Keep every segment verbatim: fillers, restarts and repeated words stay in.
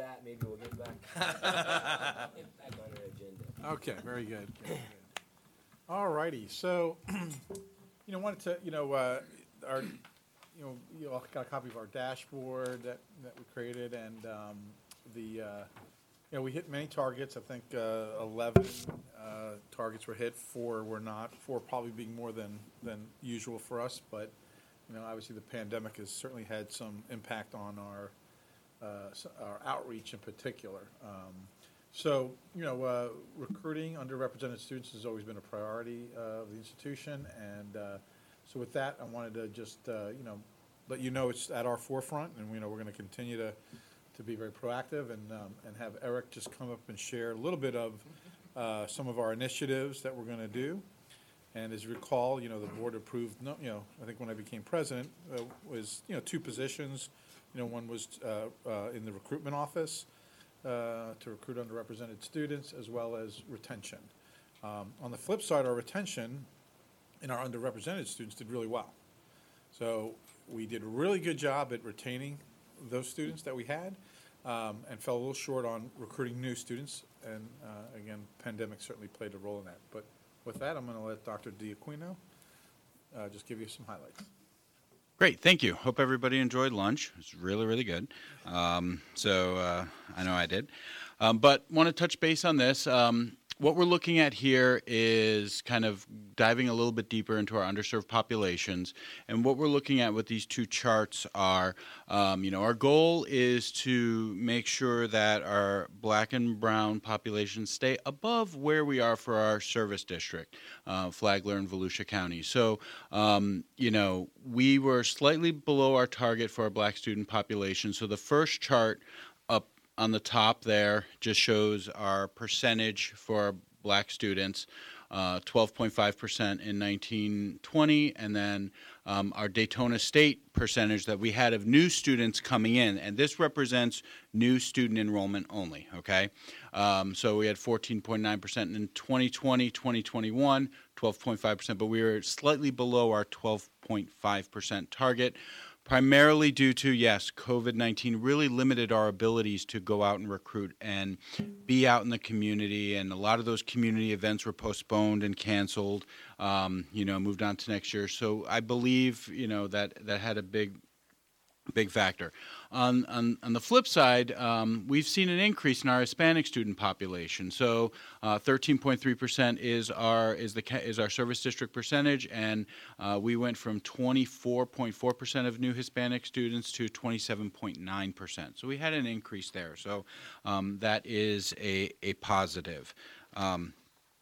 that, maybe we'll get back, get back on our agenda. Okay, very good. Very good. All righty. So, you know, wanted to, you know, uh, our, you know, you all got a copy of our dashboard that, that we created, and um, the, uh, you know, we hit many targets. I think uh, eleven uh, targets were hit. Four were not. Four probably being more than than usual for us, but you know, obviously the pandemic has certainly had some impact on our uh, s- our outreach in particular. Um, So, you know, uh, recruiting underrepresented students has always been a priority uh, of the institution, and uh, so with that, I wanted to just, uh, you know, let you know it's at our forefront, and, you know, we're going to continue to, to be very proactive, and, um, and have Eric just come up and share a little bit of uh, some of our initiatives that we're going to do. And as you recall, you know, the board approved, no, you know, I think when I became president, uh, was, you know, two positions. You know, one was uh, uh, in the recruitment office, uh, to recruit underrepresented students, as well as retention. Um, on the flip side, our retention in our underrepresented students did really well. So we did a really good job at retaining those students that we had, um, and fell a little short on recruiting new students. And uh, again, pandemic certainly played a role in that. But with that, I'm going to let Doctor D'Aquino uh, just give you some highlights. Great, thank you. Hope everybody enjoyed lunch. It was really, really good. Um, so uh, I know I did. Um, but want to touch base on this. Um, what we're looking at here is kind of diving a little bit deeper into our underserved populations. And what we're looking at with these two charts are, um, you know, our goal is to make sure that our black and brown populations stay above where we are for our service district, uh, Flagler and Volusia County. So, um, you know, we were slightly below our target for our black student population. So the first chart up on the top there just shows our percentage for our black students, uh, twelve point five percent in nineteen twenty, and then um, our Daytona State percentage that we had of new students coming in, and this represents new student enrollment only, okay? Um, so we had fourteen point nine percent in twenty twenty, twenty twenty-one, twelve point five percent, but we were slightly below our twelve point five percent target, primarily due to, yes, COVID nineteen really limited our abilities to go out and recruit and be out in the community, and a lot of those community events were postponed and canceled, um, you know, moved on to next year. So I believe, you know, that that had a big big factor. On, on, on the flip side, um, we've seen an increase in our Hispanic student population. So uh, thirteen point three percent is our is the is our service district percentage, and uh, we went from twenty-four point four percent of new Hispanic students to twenty-seven point nine percent. So we had an increase there. So um, that is a, a positive. Um,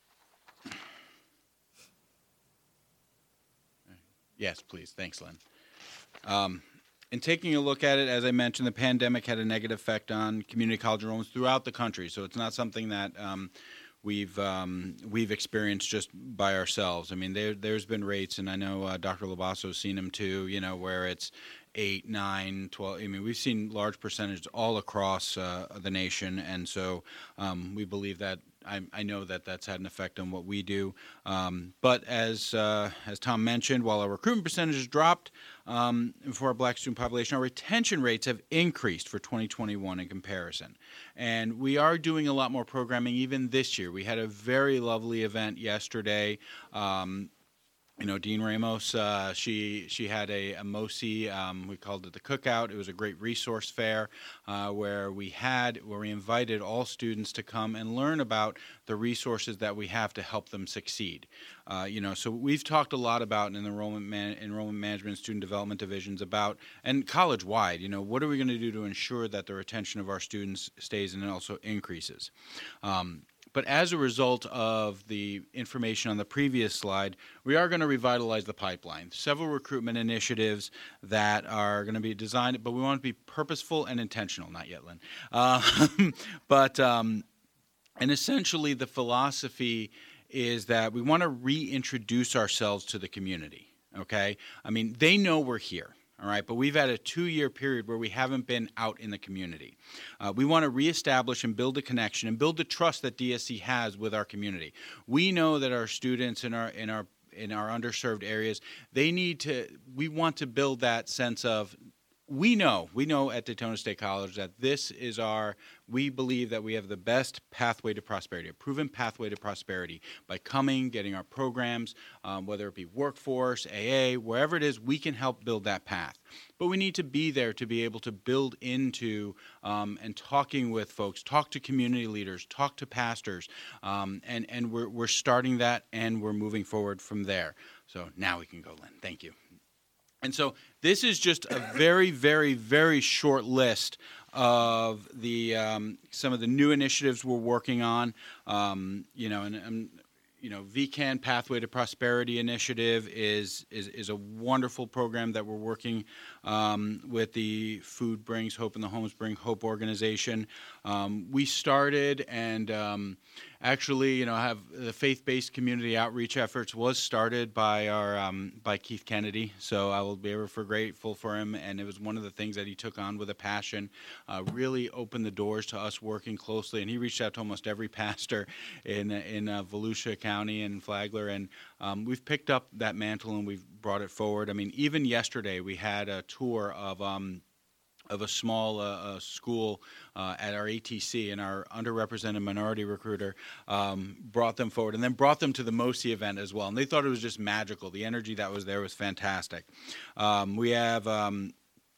yes, please. Thanks, Lynn. Um, In taking a look at it, as I mentioned, the pandemic had a negative effect on community college enrollments throughout the country. So it's not something that um, we've um, we've experienced just by ourselves. I mean, there there's been rates, and I know uh, Doctor Labasso's seen them too. You know, where it's eight, nine, twelve. I mean, we've seen large percentages all across uh, the nation, and so um, we believe that. I, I know that that's had an effect on what we do. Um, but as uh, as Tom mentioned, while our recruitment percentages dropped um, for our black student population, our retention rates have increased for twenty twenty-one in comparison. And we are doing a lot more programming even this year. We had a very lovely event yesterday. Um, You know, Dean Ramos, uh, she she had a, a MOSI, um, we called it the Cookout. It was a great resource fair uh, where we had, where we invited all students to come and learn about the resources that we have to help them succeed. Uh, you know, so we've talked a lot about in the enrollment, man, enrollment management and student development divisions about, and college-wide, you know, what are we going to do to ensure that the retention of our students stays and also increases? Um, But as a result of the information on the previous slide, we are going to revitalize the pipeline. Several recruitment initiatives that are going to be designed, but we want to be purposeful and intentional. Not yet, Lynn. Uh, but, um, and essentially the philosophy is that we want to reintroduce ourselves to the community, okay? I mean, they know we're here. All right, but we've had a two-year period where we haven't been out in the community. Uh, we want to reestablish and build a connection and build the trust that D S C has with our community. We know that our students in our in our in our underserved areas, they need to. We want to build that sense of we know, we know at Daytona State College that this is our, we believe that we have the best pathway to prosperity, a proven pathway to prosperity by coming, getting our programs, um, whether it be workforce, A A, wherever it is, we can help build that path. But we need to be there to be able to build into um, and talking with folks, talk to community leaders, talk to pastors, um, and, and we're, we're starting that and we're moving forward from there. So now we can go, Lynn. Thank you. And so this is just a very, very, very short list of the um, some of the new initiatives we're working on. Um, you know, and, and you know, V CAN Pathway to Prosperity Initiative is is is a wonderful program that we're working um, with the Food Brings Hope and the Homes Bring Hope organization. Um, we started and. Um, Actually, you know, have the faith-based community outreach efforts was started by our um, by Keith Kennedy. So I will be ever grateful for him, and it was one of the things that he took on with a passion. Uh, really opened the doors to us working closely, and he reached out to almost every pastor in in uh, Volusia County and Flagler, and um, we've picked up that mantle and we've brought it forward. I mean, even yesterday we had a tour of. Um, of a small uh, uh, school uh, at our A T C, and our underrepresented minority recruiter um, brought them forward and then brought them to the MOSI event as well. And they thought it was just magical. The energy that was there was fantastic. Um, we have um,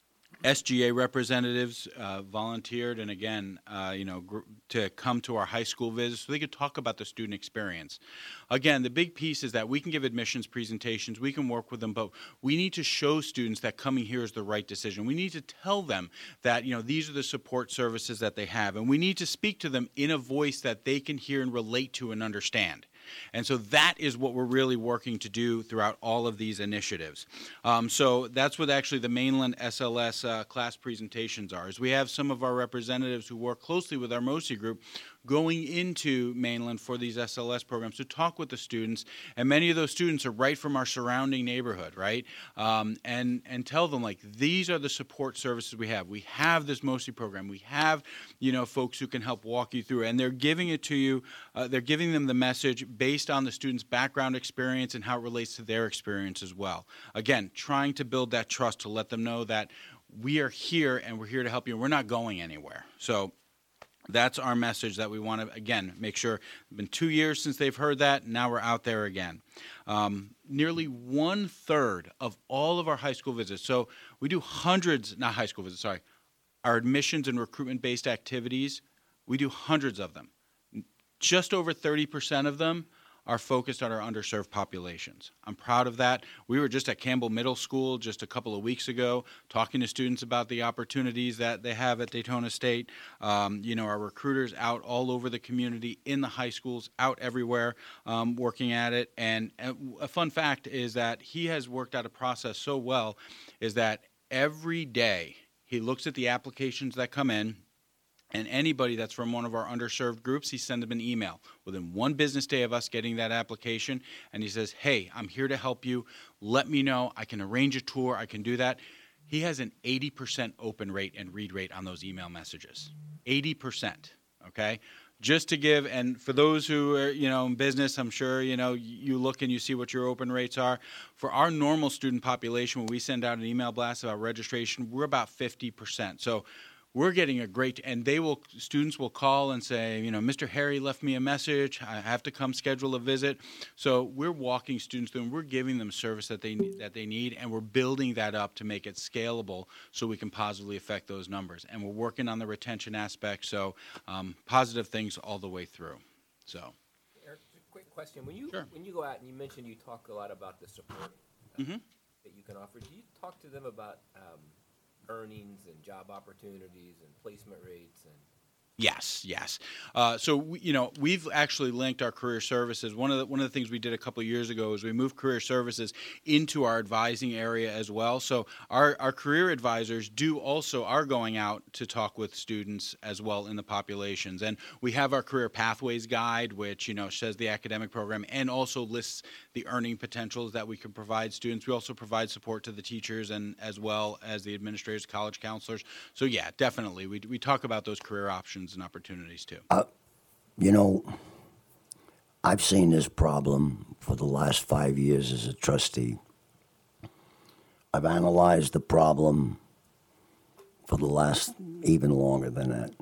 S G A representatives uh, volunteered, and again, uh, you know, gr- to come to our high school visits so they could talk about the student experience. Again, the big piece is that we can give admissions presentations, we can work with them, but we need to show students that coming here is the right decision. We need to tell them that, you know, these are the support services that they have, and we need to speak to them in a voice that they can hear and relate to and understand. And so that is what we're really working to do throughout all of these initiatives. Um, so that's what actually the mainland S L S uh, class presentations are. Is we have some of our representatives who work closely with our MOSI group going into mainland for these S L S programs to talk with the students, and many of those students are right from our surrounding neighborhood, right? Um, and and tell them, like, these are the support services we have. We have this MOSI program. We have, you know, folks who can help walk you through, and they're giving it to you. Uh, they're giving them the message based on the student's background experience and how it relates to their experience as well. Again, trying to build that trust to let them know that we are here and we're here to help you. We're not going anywhere. So that's our message that we want to, again, make sure. It's been two years since they've heard that. Now we're out there again. Um, nearly one third of all of our high school visits. So we do hundreds, not high school visits, sorry, our admissions and recruitment-based activities, we do hundreds of them. Just over thirty percent of them are focused on our underserved populations. I'm proud of that. We were just at Campbell Middle School just a couple of weeks ago talking to students about the opportunities that they have at Daytona State. Um, you know, our recruiters out all over the community, in the high schools, out everywhere, um, working at it. And, and a fun fact is that he has worked out a process so well is that every day he looks at the applications that come in, and anybody that's from one of our underserved groups, he sends them an email within one business day of us getting that application, and he says, hey, I'm here to help you. Let me know. I can arrange a tour. I can do that. He has an eighty percent open rate and read rate on those email messages. eighty percent, okay? Just to give, and for those who are, you know, in business, I'm sure, you know, you look and you see what your open rates are. For our normal student population, when we send out an email blast about registration, we're about fifty percent. So we're getting a great, and they will, students will call and say, you know, Mister Harry left me a message. I have to come schedule a visit. So we're walking students through, and we're giving them service that they that they need, and we're building that up to make it scalable so we can positively affect those numbers. And we're working on the retention aspect, so um, positive things all the way through. So, Eric, quick question: When you Sure. when you go out and you mentioned you talk a lot about the support uh, Mhm. that you can offer, do you talk to them about um, earnings and job opportunities and placement rates and? Yes, yes. Uh, so we, you know, we've actually linked our career services. One of the one of the things we did a couple of years ago is we moved career services into our advising area as well. So our our career advisors do also are going out to talk with students as well in the populations. And we have our career pathways guide, which, you know, says the academic program and also lists the earning potentials that we can provide students. We also provide support to the teachers and as well as the administrators, college counselors. So yeah, definitely, we we talk about those career options and opportunities too. Uh, you know, I've seen this problem for the last five years as a trustee. I've analyzed the problem for the last, even longer than that.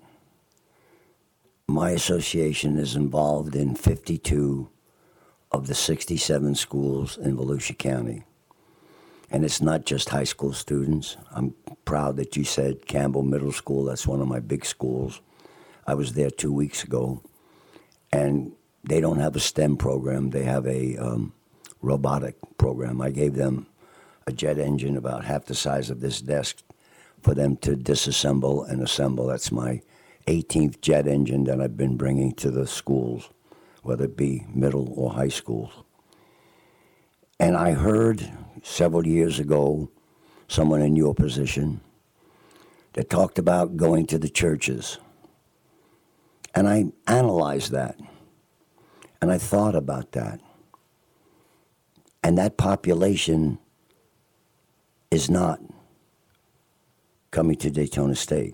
My association is involved in fifty-two of the sixty-seven schools in Volusia County. And it's not just high school students. I'm proud that you said Campbell Middle School. That's one of my big schools. I was there two weeks ago. And they don't have a STEM program. They have a um, robotic program. I gave them a jet engine about half the size of this desk for them to disassemble and assemble. That's my eighteenth jet engine that I've been bringing to the schools, whether it be middle or high schools. And I heard several years ago someone in your position that talked about going to the churches. And I analyzed that. And I thought about that. And that population is not coming to Daytona State.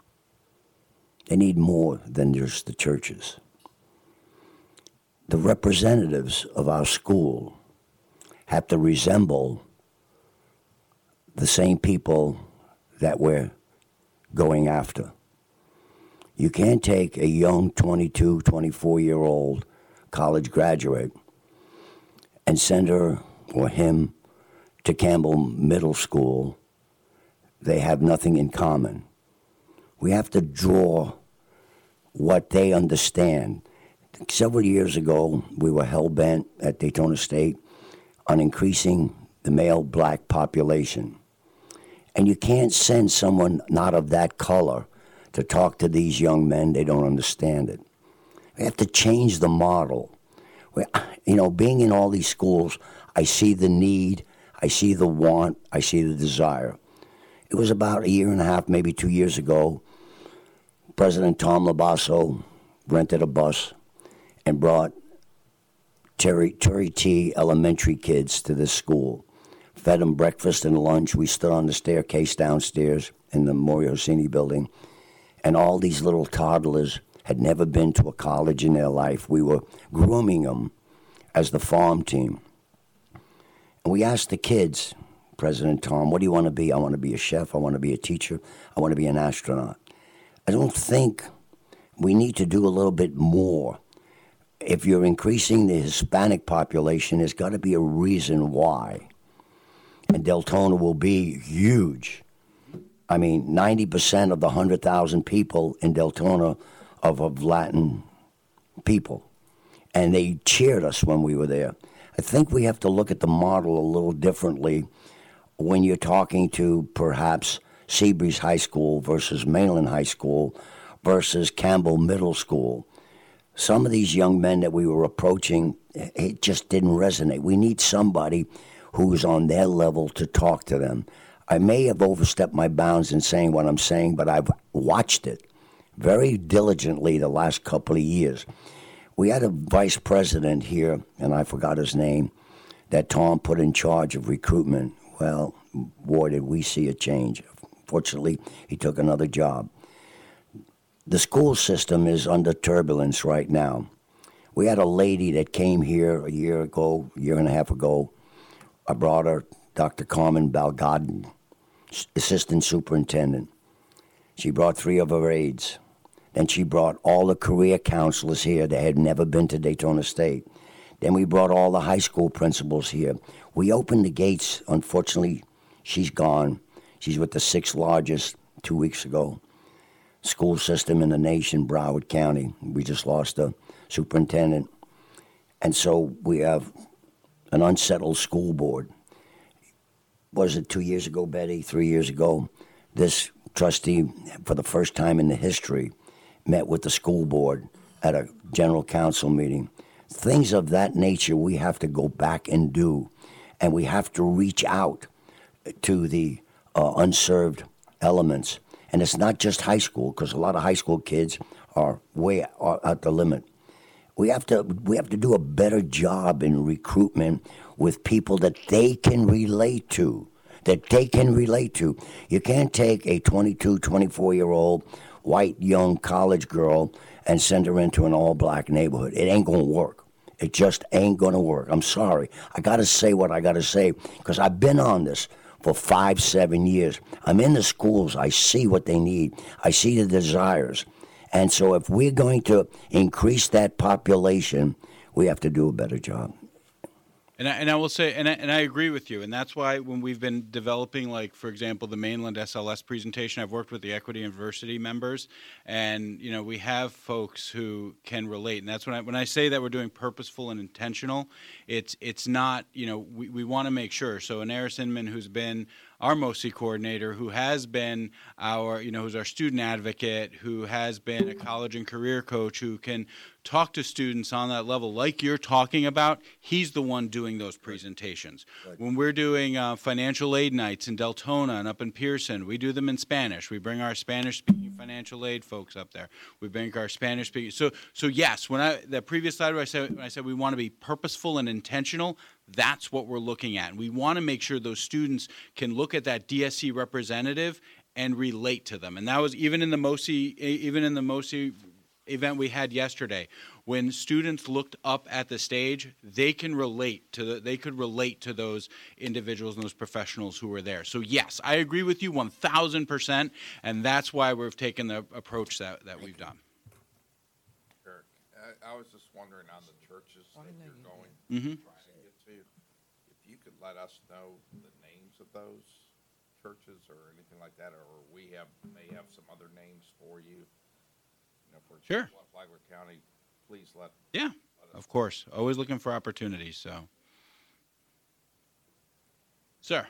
They need more than just the churches. The representatives of our school have to resemble the same people that we're going after. You can't take a young twenty-two, twenty-four-year-old college graduate and send her or him to Campbell Middle School. They have nothing in common. We have to draw what they understand. Several years ago, we were hell-bent at Daytona State on increasing the male black population. And you can't send someone not of that color to talk to these young men. They don't understand it. We have to change the model. We, you know, being in all these schools, I see the need, I see the want, I see the desire. It was about a year and a half, maybe two years ago, President Tom Labasso rented a bus and brought Terry, Terry T. elementary kids to this school. Fed them breakfast and lunch. We stood on the staircase downstairs in the Maury Hosseini building, and all these little toddlers had never been to a college in their life. We were grooming them as the farm team. And we asked the kids, President Tom, what do you want to be? I want to be a chef. I want to be a teacher. I want to be an astronaut. I don't think we need to do a little bit more. If you're increasing the Hispanic population, there's got to be a reason why. And Deltona will be huge. I mean, ninety percent of the one hundred thousand people in Deltona are of Latin people. And they cheered us when we were there. I think we have to look at the model a little differently when you're talking to perhaps Seabreeze High School versus Mainland High School versus Campbell Middle School. Some of these young men that we were approaching, it just didn't resonate. We need somebody who's on their level to talk to them. I may have overstepped my bounds in saying what I'm saying, but I've watched it very diligently the last couple of years. We had a vice president here, and I forgot his name, that Tom put in charge of recruitment. Well, boy, did we see a change. Fortunately, he took another job. The school system is under turbulence right now. We had a lady that came here a year ago, a year and a half ago. I brought her, Doctor Carmen Balgadin, assistant superintendent. She brought three of her aides. Then she brought all the career counselors here that had never been to Daytona State. Then we brought all the high school principals here. We opened the gates. Unfortunately, she's gone. She's with the sixth largest two weeks ago school system in the nation, Broward County. We just lost a superintendent. And so we have an unsettled school board. Was it two years ago, Betty? Three years ago? This trustee, for the first time in the history, met with the school board at a general council meeting. Things of that nature we have to go back and do. And we have to reach out to the uh, unserved elements. And it's not just high school, because a lot of high school kids are way are at the limit. We have to we have to do a better job in recruitment with people that they can relate to, that they can relate to. You can't take a twenty-two, twenty-four-year-old white young college girl and send her into an all-black neighborhood. It ain't going to work. It just ain't going to work. I'm sorry. I got to say what I got to say, because I've been on this. for five, seven years. I'm in the schools. I see what they need. I see the desires. And so if we're going to increase that population, we have to do a better job. And I, and I will say, and I, and I agree with you, and that's why when we've been developing, like, for example, the mainland S L S presentation, I've worked with the Equity University members, and, you know, we have folks who can relate. And that's when I, when I say that we're doing purposeful and intentional, it's it's not, you know, we, we want to make sure. So Anaris Inman, who's been our M O S I coordinator, who has been our, you know, who's our student advocate, who has been a college and career coach, who can talk to students on that level, like you're talking about, he's the one doing those presentations. Right. When we're doing uh, financial aid nights in Deltona and up in Pearson, we do them in Spanish. We bring our Spanish-speaking financial aid folks up there. We bring our Spanish-speaking. So, so yes, when I the previous slide where I said, when I said we want to be purposeful and intentional, that's what we're looking at. And we want to make sure those students can look at that D S C representative and relate to them. And that was even in the M O S I, even in the M O S I event we had yesterday, when students looked up at the stage, they can relate to the, they could relate to those individuals and those professionals who were there. So yes, I agree with you one thousand percent, and that's why we've taken the approach that, that we've done. Eric, I, I was just wondering on the churches that you're going, Mm-hmm. trying to get to, if you could let us know the names of those churches or anything like that, or we have, may have some other names for you. You know, for Sure. example, in Flagler County, please let. Yeah, let us of course. Always looking for opportunities, so. Sir.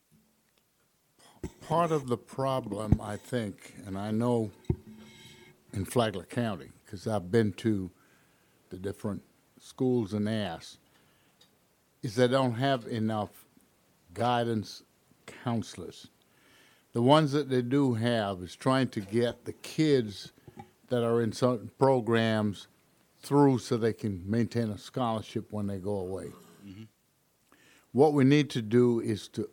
Part of the problem, I think, and I know in Flagler County, because I've been to the different schools and asked, is they don't have enough guidance counselors. The ones that they do have is trying to get the kids that are in certain programs through so they can maintain a scholarship when they go away. Mm-hmm. What we need to do is to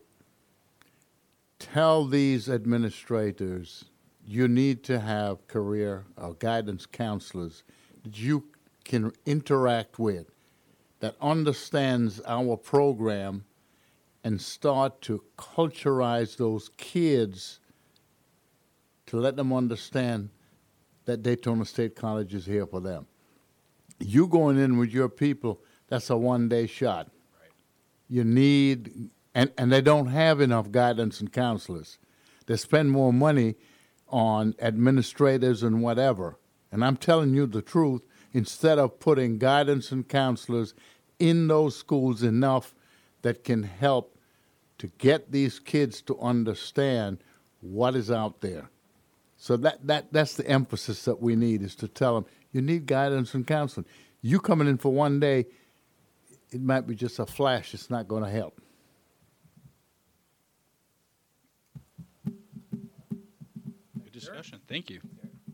tell these administrators you need to have career or guidance counselors that you can interact with, that understands our program, and start to culturize those kids to let them understand that Daytona State College is here for them. You going in with your people, that's a one-day shot. Right. You need, and, and they don't have enough guidance and counselors. They spend more money on administrators and whatever. And I'm telling you the truth, instead of putting guidance and counselors in those schools enough that can help to get these kids to understand what is out there. So that, that that's the emphasis that we need, is to tell them, you need guidance and counseling. You coming in for one day, it might be just a flash. It's not going to help. Good discussion. Thank you.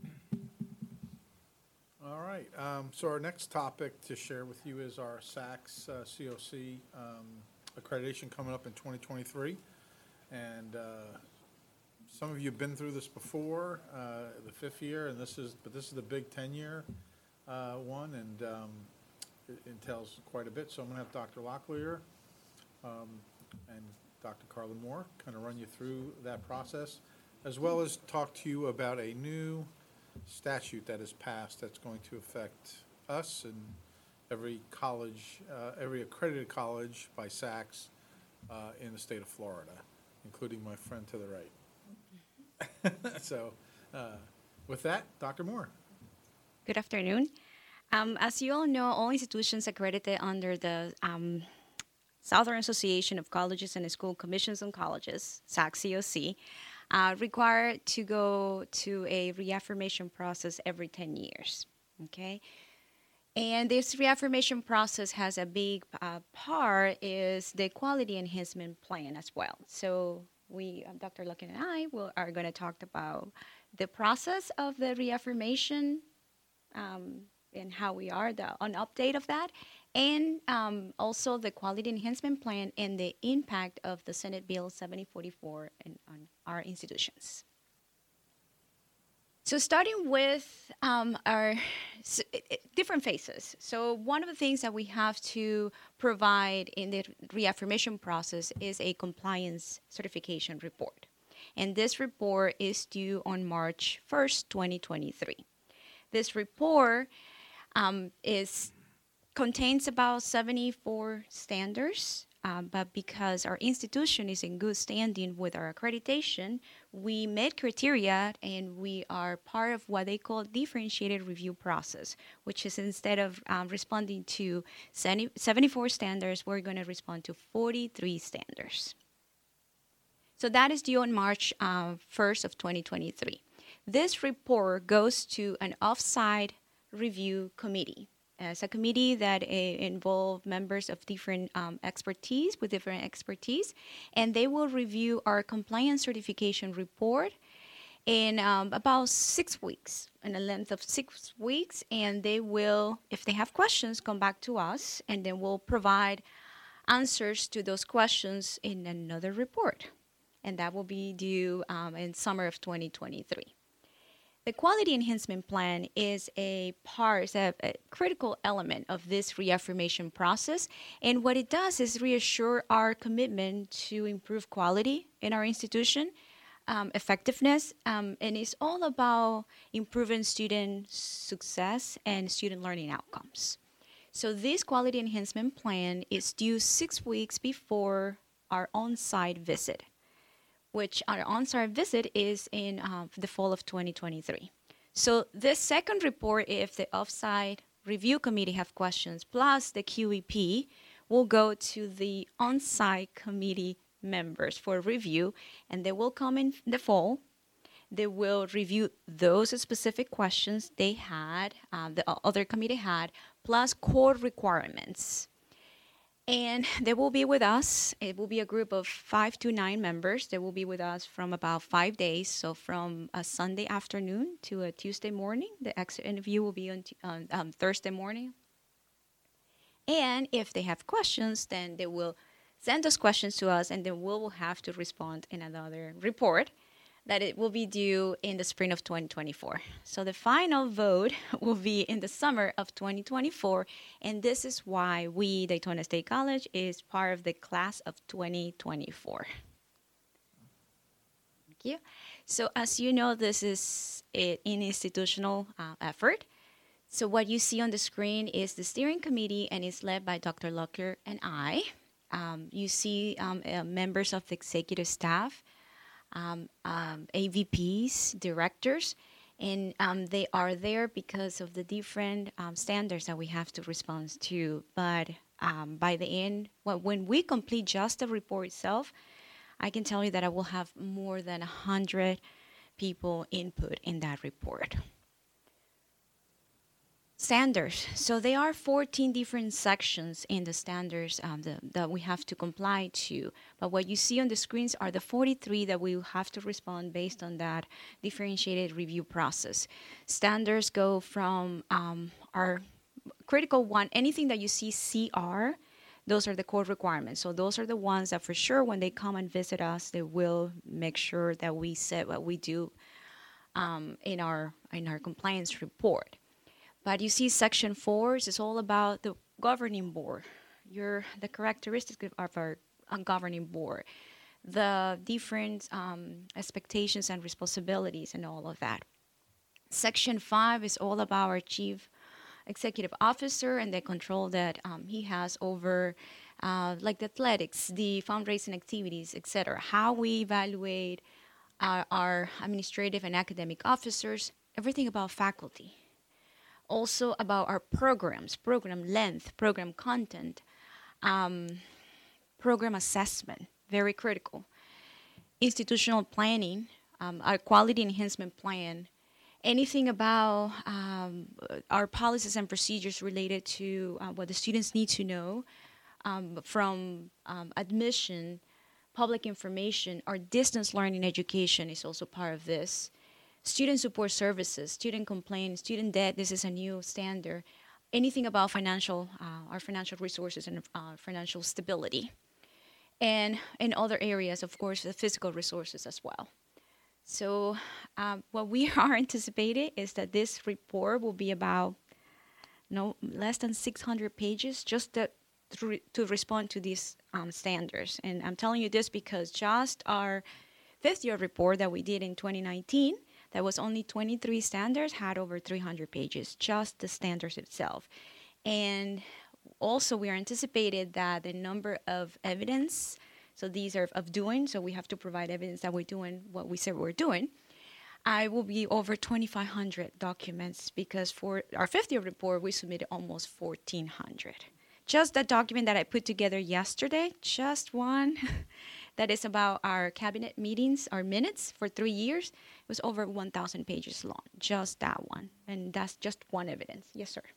All right, um, so our next topic to share with you is our S A C S uh, C O C um, accreditation coming up in twenty twenty-three. And uh, some of you have been through this before, uh, the fifth year, and this is, but this is the big ten-year uh, one, and um, it entails quite a bit. So I'm going to have Doctor Locklear um, and Doctor Carlin Moore kind of run you through that process, as well as talk to you about a new statute that is passed that's going to affect us and every college, uh, every accredited college by S A C S uh, in the state of Florida, including my friend to the right. So uh, with that, Doctor Moore. Good afternoon. Um, as you all know, all institutions accredited under the um, Southern Association of Colleges and School Commissions on Colleges, S A C C O C, uh, require to go to a reaffirmation process every ten years, okay? And this reaffirmation process has a big uh, part is the quality enhancement plan as well. So we, uh, Doctor Lucken and I, will, are going to talk about the process of the reaffirmation um, and how we are, the, an update of that, and um, also the quality enhancement plan and the impact of the Senate Bill seventy forty-four in, on our institutions. So starting with um, our s- it- it- different phases. So one of the things that we have to provide in the reaffirmation process is a compliance certification report. And this report is due on March first, twenty twenty-three. This report um, is contains about seventy-four standards, um, but because our institution is in good standing with our accreditation, we met criteria and we are part of what they call differentiated review process, which is instead of um, responding to seventy-four standards, we're going to respond to forty-three standards. So that is due on March uh, first of twenty twenty-three. This report goes to an off-site review committee. It's a committee that uh, involves members of different um, expertise, with different expertise, and they will review our compliance certification report in um, about six weeks, in a length of six weeks, and they will, if they have questions, come back to us, and then we'll provide answers to those questions in another report, and that will be due um, in summer of twenty twenty-three. The quality enhancement plan is a part, is a, a critical element of this reaffirmation process. And what it does is reassure our commitment to improve quality in our institution, um, effectiveness, um, and it's all about improving student success and student learning outcomes. So this quality enhancement plan is due six weeks before our on-site visit, which our on-site visit is in uh, the fall of twenty twenty-three. So this second report, if the off-site review committee have questions, plus the Q E P, will go to the on-site committee members for review, and they will come in the fall. They will review those specific questions they had, uh, the other committee had, plus core requirements. And they will be with us. It will be a group of five to nine members. They will be with us from about five days. So from a Sunday afternoon to a Tuesday morning. The exit interview will be on, on um, Thursday morning. And if they have questions, then they will send those questions to us, and then we will have to respond in another report that it will be due in the spring of twenty twenty-four. So the final vote will be in the summer of twenty twenty-four, and this is why we, Daytona State College, is part of the class of twenty twenty-four. Thank you. So as you know, this is an institutional uh, effort. So what you see on the screen is the steering committee, and it's led by Doctor Lockyer and I. Um, you see um, uh, members of the executive staff, Um, um, A V Ps, directors, and um, they are there because of the different um, standards that we have to respond to. But um, by the end, well, when we complete just the report itself, I can tell you that I will have more than one hundred people input in that report. Standards. So there are fourteen different sections in the standards um, the, that we have to comply to. But what you see on the screens are the forty-three that we will have to respond based on that differentiated review process. Standards go from um, our critical one, anything that you see C R, those are the core requirements. So those are the ones that for sure when they come and visit us, they will make sure that we set what we do um, in our in our compliance report. But you see section four is all about the governing board, your, the characteristics of our governing board, the different um, expectations and responsibilities and all of that. Section five is all about our chief executive officer and the control that um, he has over uh, like the athletics, the fundraising activities, et cetera. How we evaluate our, our administrative and academic officers, everything about faculty. Also about our programs, program length, program content, um, program assessment, very critical. Institutional planning, um, our quality enhancement plan, anything about um, our policies and procedures related to uh, what the students need to know um, from um, admission, public information, our distance learning education is also part of this. Student support services, student complaints, student debt, this is a new standard. Anything about financial, uh, our financial resources and uh, financial stability. And in other areas, of course, the physical resources as well. So um, what we are anticipating is that this report will be about no less than six hundred pages just to, to, re- to respond to these um, standards. And I'm telling you this because just our fifth year report that we did in twenty nineteen, that was only twenty-three standards, had over three hundred pages, just the standards itself. And also we are anticipated that the number of evidence, so these are of doing, so we have to provide evidence that we're doing what we said we're doing, I will be over twenty-five hundred documents because for our fifth year report, we submitted almost fourteen hundred. Just that document that I put together yesterday, just one, that is about our cabinet meetings, our minutes for three years, it was over one thousand pages long, just that one. And that's just one evidence. Yes, sir.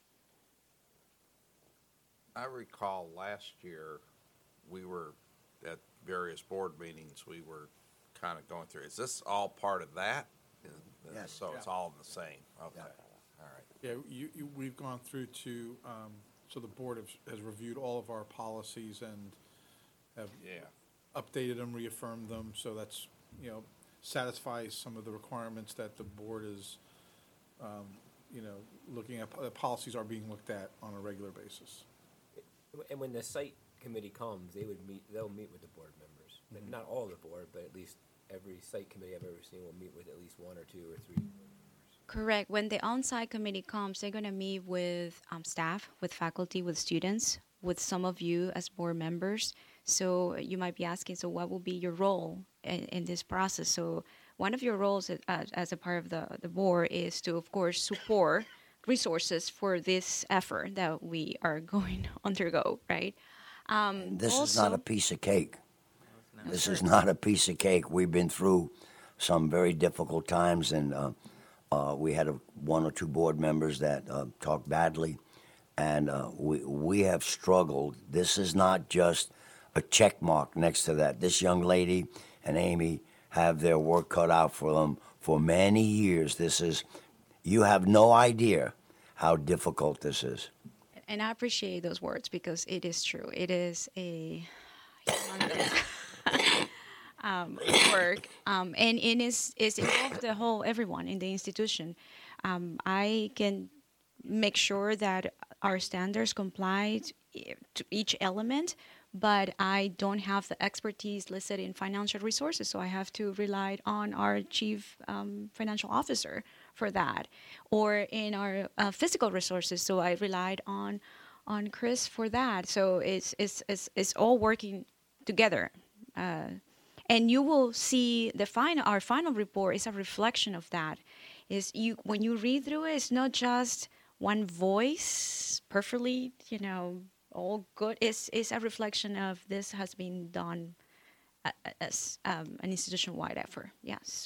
I recall last year, we were at various board meetings, we were kind of going through, is this all part of that? Yes. So it's all the same, okay, Yeah. all right. Yeah, you, you, we've gone through to, um, so the board has, has reviewed all of our policies and have Yeah, updated them, reaffirmed them, so that's, you know, satisfies some of the requirements that the board is, um, you know, looking at, the policies are being looked at on a regular basis. And when the site committee comes, they would meet, they'll meet with the board members. But not all the board, but at least every site committee I've ever seen will meet with at least one or two or three board members. Correct. When the on-site committee comes, they're going to meet with um, staff, with faculty, with students, with some of you as board members. So you might be asking, so what will be your role in, in this process? So one of your roles as, as a part of the, the board is to, of course, support resources for this effort that we are going to undergo, right? Um, This is also- not a piece of cake. This is not a piece of cake. We've been through some very difficult times, and uh, uh, we had a, one or two board members that uh, talked badly, and uh, we we have struggled. This is not just a check mark next to that. This young lady and Amy have their work cut out for them for many years. This is, you have no idea how difficult this is. And I appreciate those words because it is true. It is a humongous um, work, um, and it is is involved the whole everyone in the institution. Um, I can make sure that our standards comply to each element, but I don't have the expertise listed in financial resources, so I have to rely on our chief um, financial officer for that, or in our uh, physical resources, so I relied on on Chris for that. So it's it's it's, it's all working together, uh, and you will see the final our final report is a reflection of that. Is you when you read through it, it's not just one voice perfectly, you know, all good. It's it's a reflection of this has been done as um, an institution-wide effort. Yes.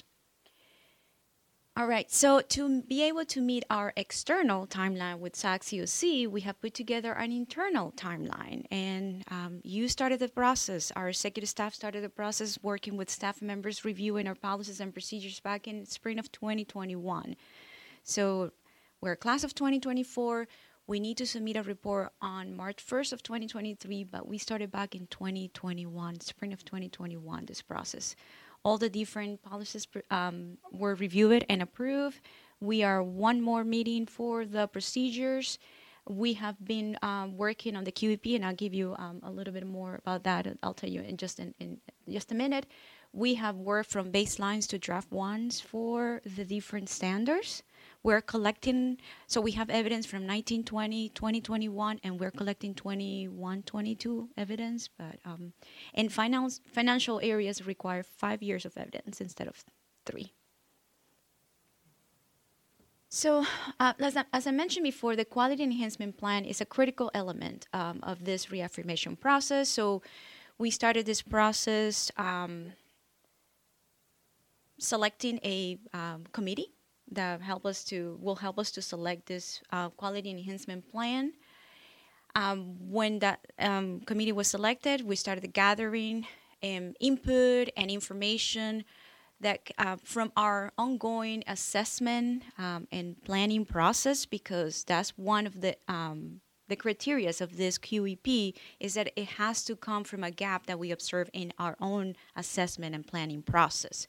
All right, so to be able to meet our external timeline with S A C C O C, we have put together an internal timeline. And um, you started the process. Our executive staff started the process working with staff members reviewing our policies and procedures back in spring of twenty twenty-one. So we're a class of twenty twenty-four. We need to submit a report on March first of twenty twenty-three, but we started back in twenty twenty-one, spring of twenty twenty-one, this process. All the different policies um, were reviewed and approved. We are one more meeting for the procedures. We have been um, working on the Q E P, and I'll give you um, a little bit more about that. I'll tell you in just in, in just a minute. We have worked from baselines to draft ones for the different standards. We're collecting, so we have evidence from nineteen twenty, twenty twenty-one, and we're collecting twenty-one, twenty-two evidence. But um, in finance, financial areas require five years of evidence instead of three. So, uh, as, I, as I mentioned before, the quality enhancement plan is a critical element um, of this reaffirmation process. So, we started this process um, selecting a um, committee that help us to will help us to select this uh, quality enhancement plan. Um, when that um, committee was selected, we started gathering um, input and information that uh, from our ongoing assessment um, and planning process, because that's one of the um, the criteria of this Q E P is that it has to come from a gap that we observe in our own assessment and planning process.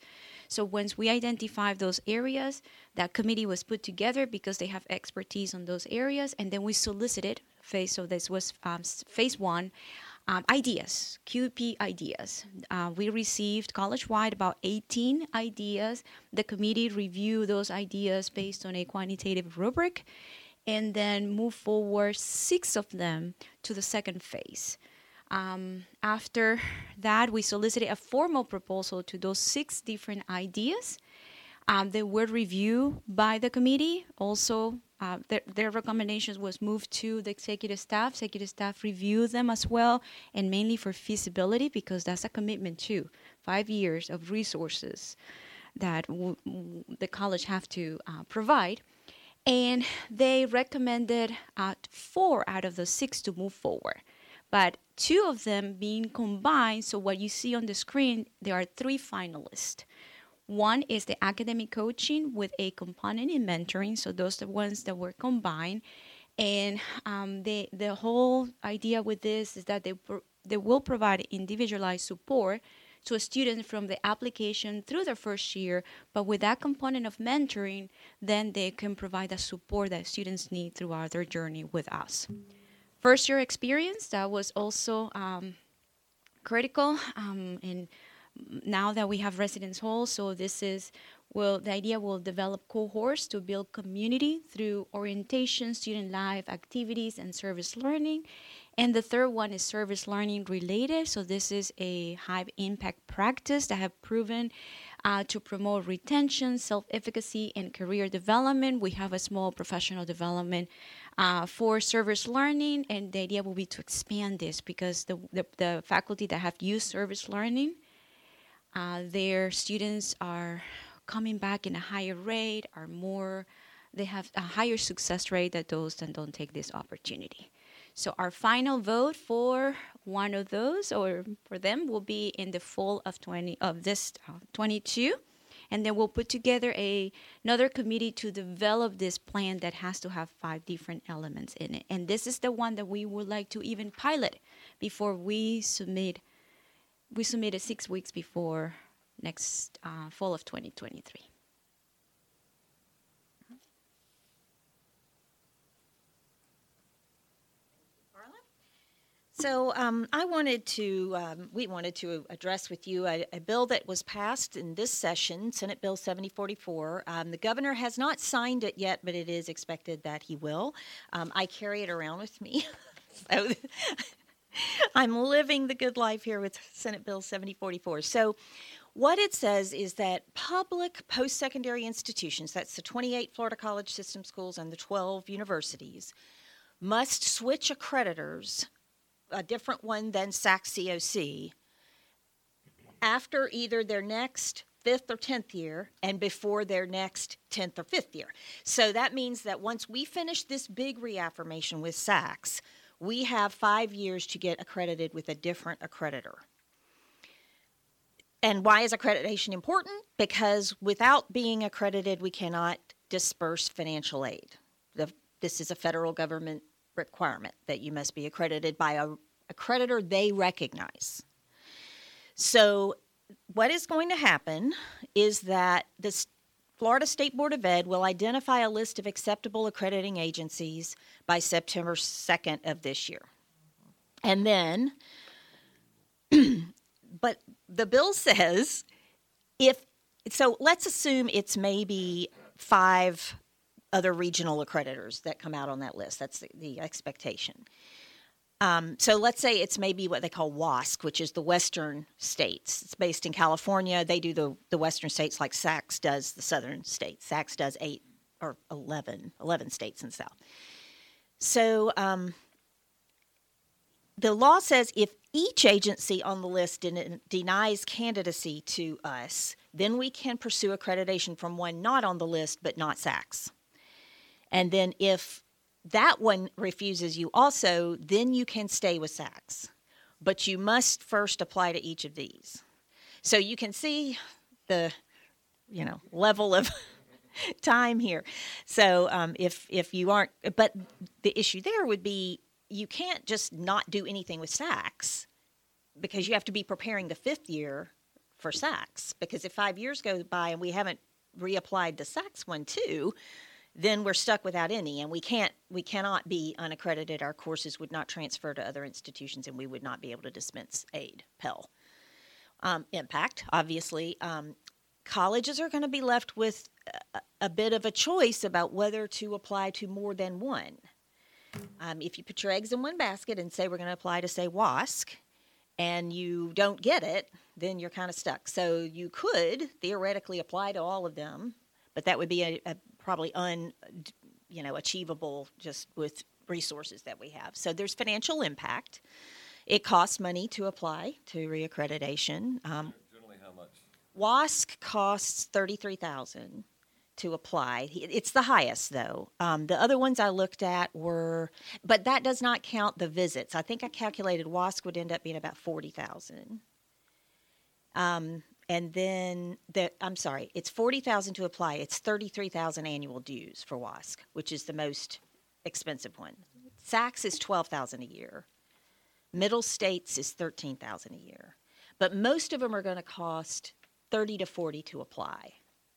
So once we identified those areas, that committee was put together because they have expertise on those areas, and then we solicited, phase, so this was um, s- phase one, um, ideas, Q P ideas. Uh, we received college-wide about eighteen ideas. The committee reviewed those ideas based on a quantitative rubric, and then move forward six of them to the second phase. Um, after that, we solicited a formal proposal to those six different ideas. Um, they were reviewed by the committee. Also, uh, their, their recommendations was moved to the executive staff. Executive staff reviewed them as well, and mainly for feasibility, because that's a commitment too. Five years of resources that w- w- the college have to uh, provide. And they recommended uh, four out of the six to move forward. But two of them being combined, so what you see on the screen, there are three finalists. One is the academic coaching with a component in mentoring, so those are the ones that were combined. And um, the, the whole idea with this is that they, pro- they will provide individualized support to a student from the application through their first year, but with that component of mentoring, then they can provide the support that students need throughout their journey with us. First year experience, that was also um, critical. Um, and now that we have residence halls, so this is, well, the idea will develop cohorts to build community through orientation, student life activities, and service learning. And the third one is service learning related. So this is a high impact practice that have proven uh, to promote retention, self-efficacy, and career development. We have a small professional development uh, for service learning, and the idea will be to expand this because the, the, the faculty that have used service learning, uh, their students are coming back in a higher rate, are more, they have a higher success rate than those that don't take this opportunity. So our final vote for one of those, or for them, will be in the fall of twenty of this uh, twenty-two, and then we'll put together a another committee to develop this plan that has to have five different elements in it. And this is the one that we would like to even pilot before we submit. We submit it six weeks before next uh, fall of twenty twenty-three. So um, I wanted to, um, we wanted to address with you a, a bill that was passed in this session, Senate Bill seventy forty-four. Um, the governor has not signed it yet, but it is expected that he will. Um, I carry it around with me. So I'm living the good life here with Senate Bill seventy forty-four. So what it says is that public post-secondary institutions, that's the twenty-eight Florida college system schools and the twelve universities, must switch accreditors, a different one than S A C C O C, after either their next fifth or tenth year and before their next tenth or fifth year. So that means that once we finish this big reaffirmation with S A C S, we have five years to get accredited with a different accreditor. And why is accreditation important? Because without being accredited, we cannot disperse financial aid. The, this is a federal government requirement that you must be accredited by a accreditor they recognize. So what is going to happen is that the Florida State Board of Ed will identify a list of acceptable accrediting agencies by September second of this year. And then, but the bill says if, so let's assume it's maybe five other regional accreditors that come out on that list. That's the, the expectation. Um, so let's say it's maybe what they call W A S C, which is the Western states. It's based in California. They do the, the Western states like S A C S does the Southern states. S A C S does eight or eleven, eleven states in the South. So um, the law says if each agency on the list den- denies candidacy to us, then we can pursue accreditation from one not on the list but not S A C S. And then if that one refuses you also, then you can stay with S A C S. But you must first apply to each of these. So you can see the, you know, level of time here. So um, if if you aren't, but the issue there would be you can't just not do anything with S A C S because you have to be preparing the fifth year for SACS, because if five years go by and we haven't reapplied the SACS one too, then we're stuck without any, and we can't, we cannot be unaccredited. Our courses would not transfer to other institutions, and we would not be able to dispense aid, Pell. Um, impact, obviously. Um, colleges are going to be left with a, a bit of a choice about whether to apply to more than one. Um, if you put your eggs in one basket and say we're going to apply to, say, WASC, and you don't get it, then you're kind of stuck. So you could theoretically apply to all of them, but that would be a, a probably un, you know, achievable just with resources that we have. So there's financial impact. It costs money to apply to reaccreditation. Um, Generally, how much? WASC costs thirty-three thousand dollars to apply. It's the highest, though. Um, the other ones I looked at were, but that does not count the visits. I think I calculated WASC would end up being about forty thousand dollars. Um, and then, the, I'm sorry, it's forty thousand dollars to apply. It's thirty-three thousand dollars annual dues for WASC, which is the most expensive one. SACS is twelve thousand dollars a year. Middle States is thirteen thousand dollars a year. But most of them are going to cost thirty to forty to apply,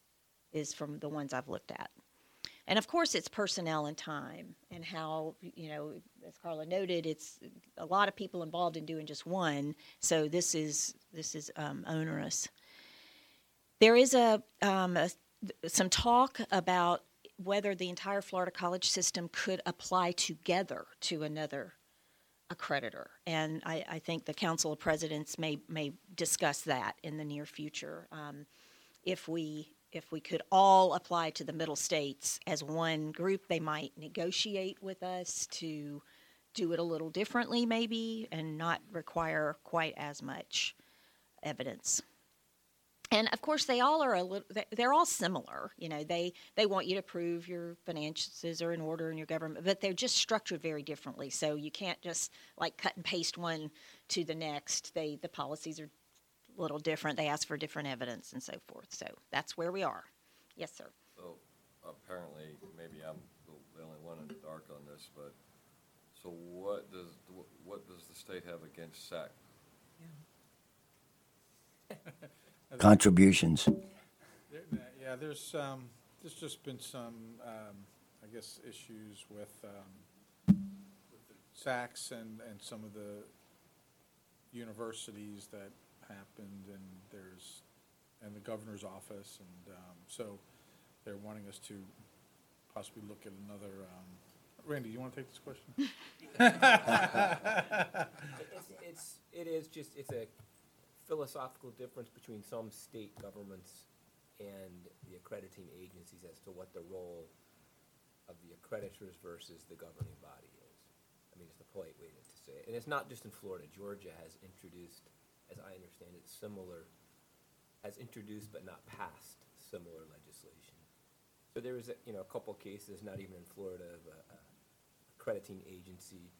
is from the ones I've looked at. And of course, it's personnel and time, and how, you know, as Carla noted, it's a lot of people involved in doing just one. So this is this is um, onerous. There is a, um, a some talk about whether the entire Florida college system could apply together to another accreditor, and I, I think the Council of Presidents may may discuss that in the near future. Um, if we if we could all apply to the Middle States as one group, they might negotiate with us to do it a little differently, maybe, and not require quite as much evidence. And of course, they all are a little, they're all similar. You know, they, they want you to prove your finances are in order in your government, but they're just structured very differently. So you can't just like cut and paste one to the next. They, the policies are a little different. They ask for different evidence and so forth. So that's where we are. Yes, sir. So apparently, maybe I'm the only one in the dark on this, but so what does, what does the state have against SAC? Contributions. Yeah, there's, um, there's just been some, um, I guess, issues with, um, with the SACS and, and some of the universities that happened, and there's, and the governor's office, and, um, so they're wanting us to possibly look at another, um, Randy, you want to take this question? It's, it's, it is just, it's a philosophical difference between some state governments and the accrediting agencies as to what the role of the accreditors versus the governing body is. I mean, it's the polite way to say it. And it's not just in Florida. Georgia has introduced, as I understand it, similar, has introduced but not passed similar legislation. So there was, a, you know, a couple cases, not even in Florida, of a, a accrediting agency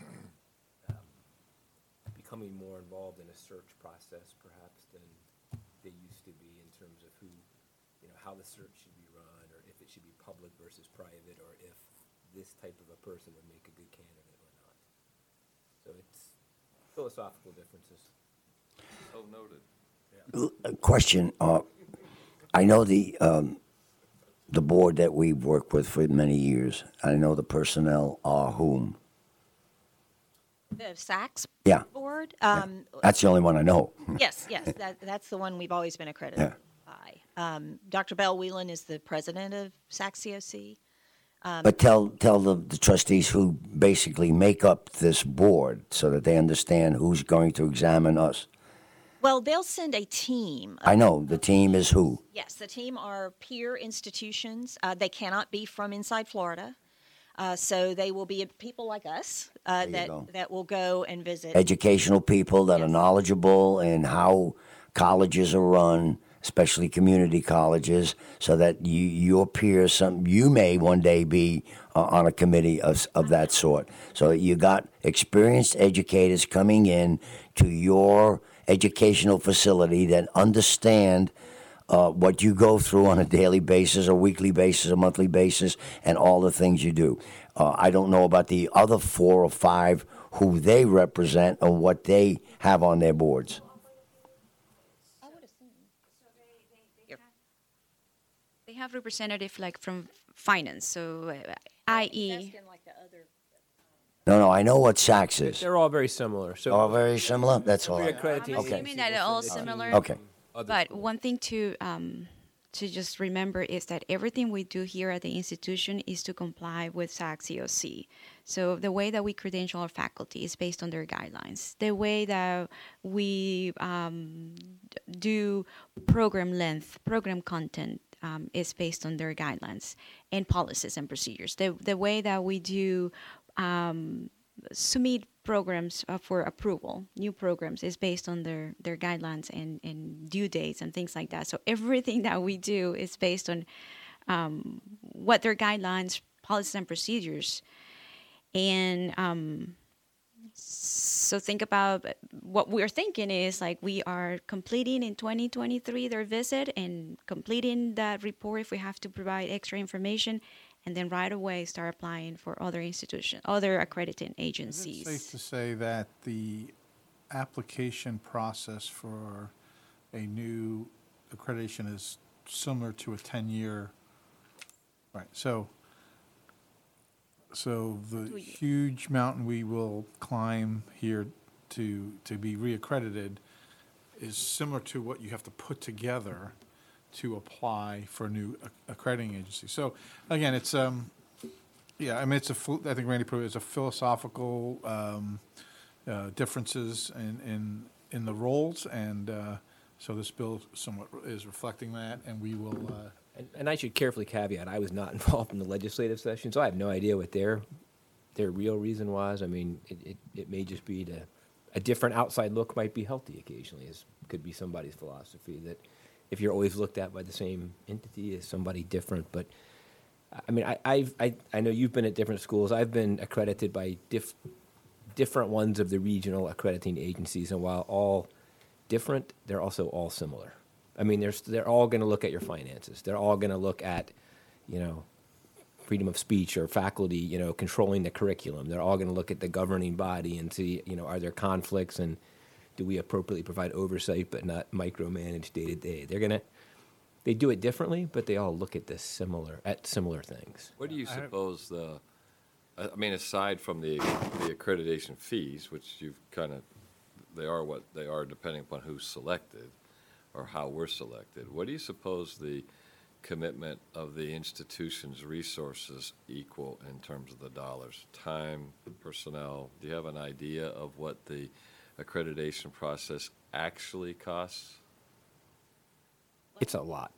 becoming more involved in a search process, perhaps, than they used to be in terms of who, you know, how the search should be run, or if it should be public versus private, or if this type of a person would make a good candidate or not. So it's philosophical differences. So noted. A question. Uh, I know the um, the board that we've worked with for many years. I know the personnel are whom. The SACS Yeah. board? Um, That's the only one I know. Yes, yes, that, that's the one we've always been accredited by. Um, Doctor Bell Whelan is the president of SACS C O C. But tell tell the, the trustees who basically make up this board so that they understand who's going to examine us. Well, they'll send a team. I know the team is who. Yes, the team are peer institutions. Uh, they cannot be from inside Florida. Uh, so they will be people like us uh, There you that go. that will go and visit. Educational people that are Yes. knowledgeable in how colleges are run, especially community colleges, so that you your peers, some you may one day be uh, on a committee of, of that sort. So you got experienced educators coming in to your educational facility that understand uh, what you go through on a daily basis, a weekly basis, a monthly basis, and all the things you do. Uh, I don't know about the other four or five who they represent or what they have on their boards. have representative like from finance, so uh, i e. No, no, I know what SACS is. They're all very similar, so. All very similar? That's all. Every I- accrediting I'm Okay. assuming that they're all similar. Okay. other But schools. one thing to um, to just remember is that everything we do here at the institution is to comply with SACS-C O C. So the way that we credential our faculty is based on their guidelines. The way that we um, d- do program length, program content um, is based on their guidelines and policies and procedures. The the way that we do um, submit programs uh, for approval, new programs, is based on their, their guidelines and, and due dates and things like that. So everything that we do is based on um, what their guidelines, policies, and procedures. And um, so think about what we're thinking is like we are completing in twenty twenty-three their visit and completing that report if we have to provide extra information, and then right away start applying for other institutions, other accrediting Is it agencies. safe to say that the application process for a new accreditation is similar to a ten-year? Right, so, so the Two years. huge mountain we will climb here to, to be reaccredited is similar to what you have to put together to apply for a new ac- accrediting agency. So, again, it's, um, yeah, I mean, it's a, phil- I think Randy put it, it's a philosophical, um, uh, differences in, in, in the roles, and, uh, so this bill somewhat is reflecting that, and we will, uh, And, and I should carefully caveat, I was not involved in the legislative session, so I have no idea what their, their real reason was. I mean, it, it, it may just be to, a different outside look might be healthy occasionally, is, could be somebody's philosophy, that if you're always looked at by the same entity as somebody different. But, I mean, I, I've, I, I know you've been at different schools. I've been accredited by diff, different ones of the regional accrediting agencies, and while all different, they're also all similar. I mean, they're, they're all going to look at your finances. They're all going to look at, you know, freedom of speech or faculty, you know, controlling the curriculum. They're all going to look at the governing body and see, you know, are there conflicts, and do we appropriately provide oversight but not micromanage day to day? They're going to, they do it differently, but they all look at this similar, at similar things. What do you I have- suppose the, I I mean, aside from the, the accreditation fees, which you've kind of, they are what they are depending upon who's selected or how we're selected, what do you suppose the commitment of the institution's resources equal in terms of the dollars? Time, personnel, do you have an idea of what the accreditation process actually costs? It's a lot.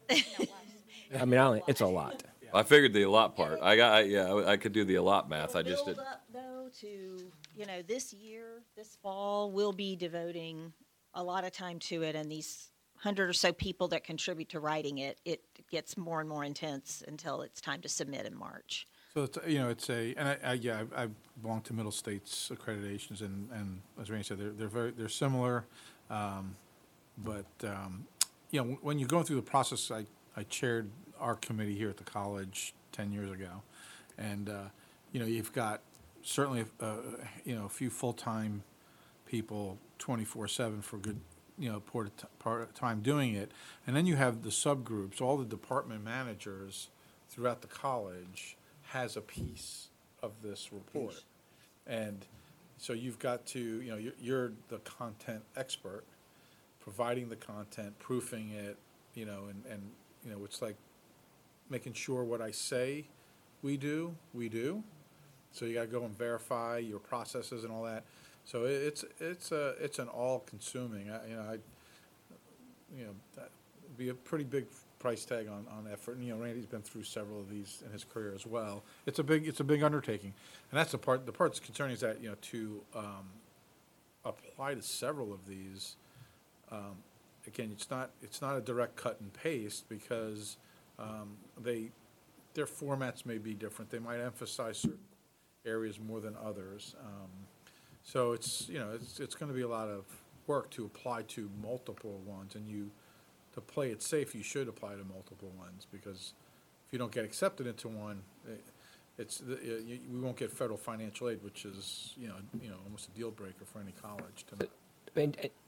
I mean, I only, it's a lot. I figured the allot part. I got, I, yeah, I I could do the allot math. I It'll just build did. up, though, to, you know, this year, this fall, we'll be devoting a lot of time to it, and these hundred or so people that contribute to writing it, it gets more and more intense until it's time to submit in March. so it's, you know, it's a, and I, I, yeah, I I belong to Middle States accreditations, and, and as Randy said, they're, they're very, they're similar. Um, but, um, you know, when you're going through the process, I, I chaired our committee here at the college ten years ago. And, uh, you know, you've got certainly, uh, you know, a few full-time people twenty-four seven for good, you know, part of, t- part of time doing it. And then you have the subgroups, all the department managers throughout the college has a piece of this report. And so you've got to, you know, you're, you're the content expert, providing the content, proofing it, you know, and, and, you know, it's like making sure what I say we do, we do. So you gotta go and verify your processes and all that. So it- it's, it's a, it's an all-consuming, I- you know, I, you know, that would be a pretty big price tag on, on effort. And, you know, Randy's been through several of these in his career as well. It's a big, it's a big undertaking. And that's the part, the part that's concerning is that, you know, to, um, apply to several of these, um, again, it's not, it's not a direct cut and paste because, um, they, their formats may be different. They might emphasize certain areas more than others. Um, so it's, you know, it's, it's gonna be a lot of work to apply to multiple ones, and you, to play it safe, you should apply to multiple ones, because if you don't get accepted into one, it, it's, the- you, we won't get federal financial aid, which is, you know, you know, almost a deal breaker for any college to. And, and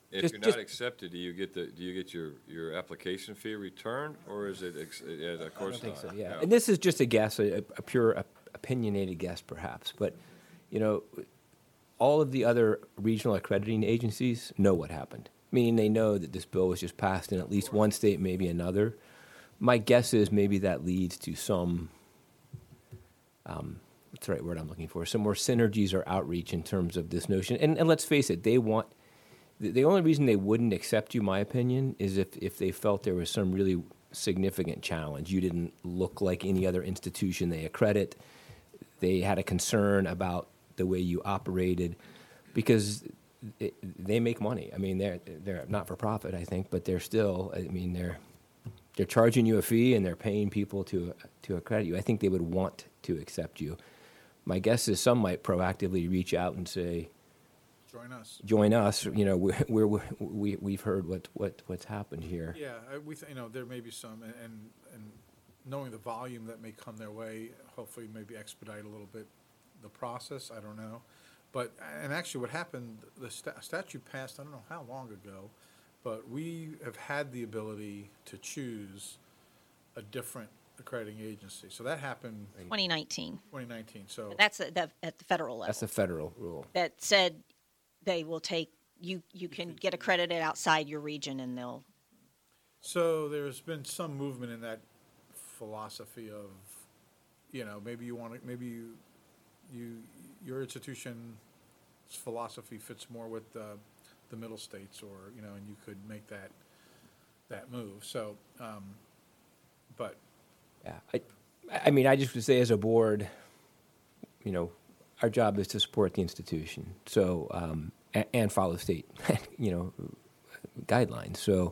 If Just- you're just- not accepted, do you get the, do you get your, your application fee returned, or is it, ex- yeah, of course I think so, not. yeah. No. And this is just a guess, a, a pure op- opinionated guess perhaps, but, you know, all of the other regional accrediting agencies know what happened, meaning they know that this bill was just passed in at least one state, maybe another. My guess is maybe that leads to some, um, what's the right word I'm looking for, some more synergies or outreach in terms of this notion. And, and let's face it, they want, the, the only reason they wouldn't accept you, my opinion, is if, if they felt there was some really significant challenge. You didn't look like any other institution they accredit. They had a concern about the way you operated, because it, they make money. I mean, they're they're not for profit, I think, but they're still. I mean, they're they're charging you a fee and they're paying people to to accredit you. I think they would want to accept you. My guess is some might proactively reach out and say, Join us. "Join us." You know, we're, we're we we've heard what what what's happened here. Yeah, I- we, th- you know, there may be some, and, and and knowing the volume that may come their way, hopefully maybe expedite a little bit the process, I don't know. But, and actually what happened, the sta- statute passed, I don't know how long ago, but we have had the ability to choose a different accrediting agency. So that happened in twenty nineteen. twenty nineteen, so. That's at the, at the federal level. That's a federal rule. That said, they will take, you, you can get accredited outside your region and they'll, So there's been some movement in that philosophy of, you know, maybe you want to, maybe you, you, your institution's philosophy fits more with the, the middle states, or, you know, and you could make that, that move. So, um, but, Yeah, I, I mean, I just would say as a board, you know, our job is to support the institution, so, um, and, and follow state, you know, guidelines. So,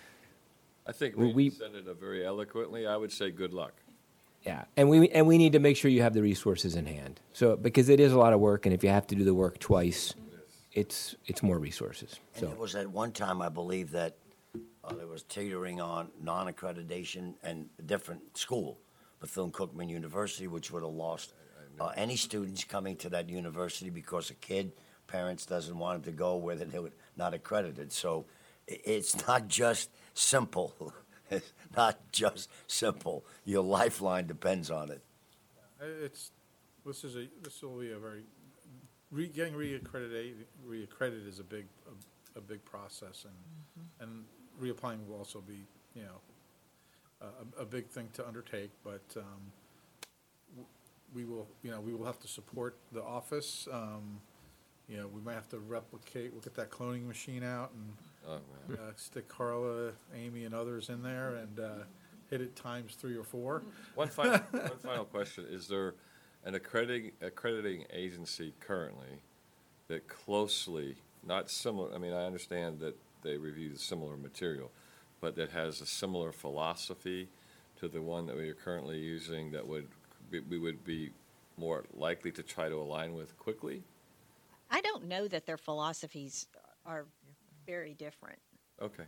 I think Well, we we- said it uh, very eloquently. I would say good luck. yeah, and we and we need to make sure you have the resources in hand. So, because it is a lot of work, and if you have to do the work twice, it's it's more resources. And So, it was at one time, I believe, that uh, there was teetering on non-accreditation and a different school, Bethune-Cookman University, which would have lost uh, any students coming to that university because a kid, parents doesn't want him to go where they were not accredited. So i- it's not just simple. It's not just simple. Your lifeline depends on it. uh, it's, this is a, this will be a very, re, getting reaccredited, reaccredited is a big, a, a big process, and, and reapplying will also be, you know, a, a big thing to undertake, but, um, w- we will, you know, we will have to support the office, um, you know, we might have to replicate, we'll get that cloning machine out and, Oh, man. uh, stick Carla, Amy, and others in there, and, uh, hit it times three or four. One final, one final question. Is there an accrediting, accrediting agency currently that closely, not similar, I mean, I understand that they review similar material, but that has a similar philosophy to the one that we are currently using that would, we- we would be more likely to try to align with quickly? I don't know that their philosophies are very different. Okay.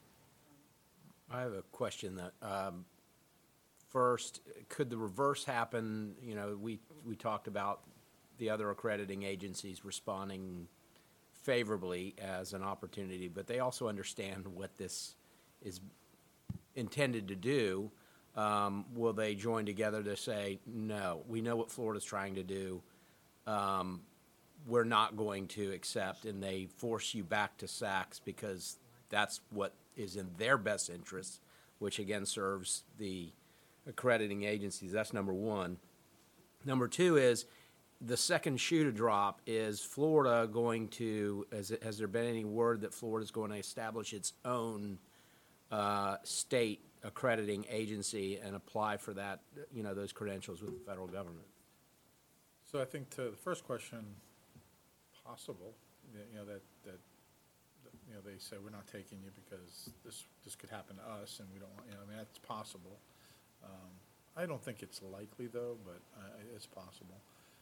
I have a question that, um, first, could the reverse happen? You know, we, we talked about the other accrediting agencies responding favorably as an opportunity, but they also understand what this is intended to do. Um, will they join together to say, no, we know what Florida's trying to do. Um, we're not going to accept, and they force you back to SACS because that's what is in their best interest, which again serves the accrediting agencies. That's number one. Number two is the second shoe to drop. Is Florida going to, has, it, has there been any word that Florida's going to establish its own uh, state accrediting agency and apply for that, you know, those credentials with the federal government? So I think to the first question, possible, that, you know, that, that, that, you know, they say, we're not taking you because this, this could happen to us and we don't want, you know, I mean, that's possible. Um, I don't think it's likely though, but, uh, it's possible.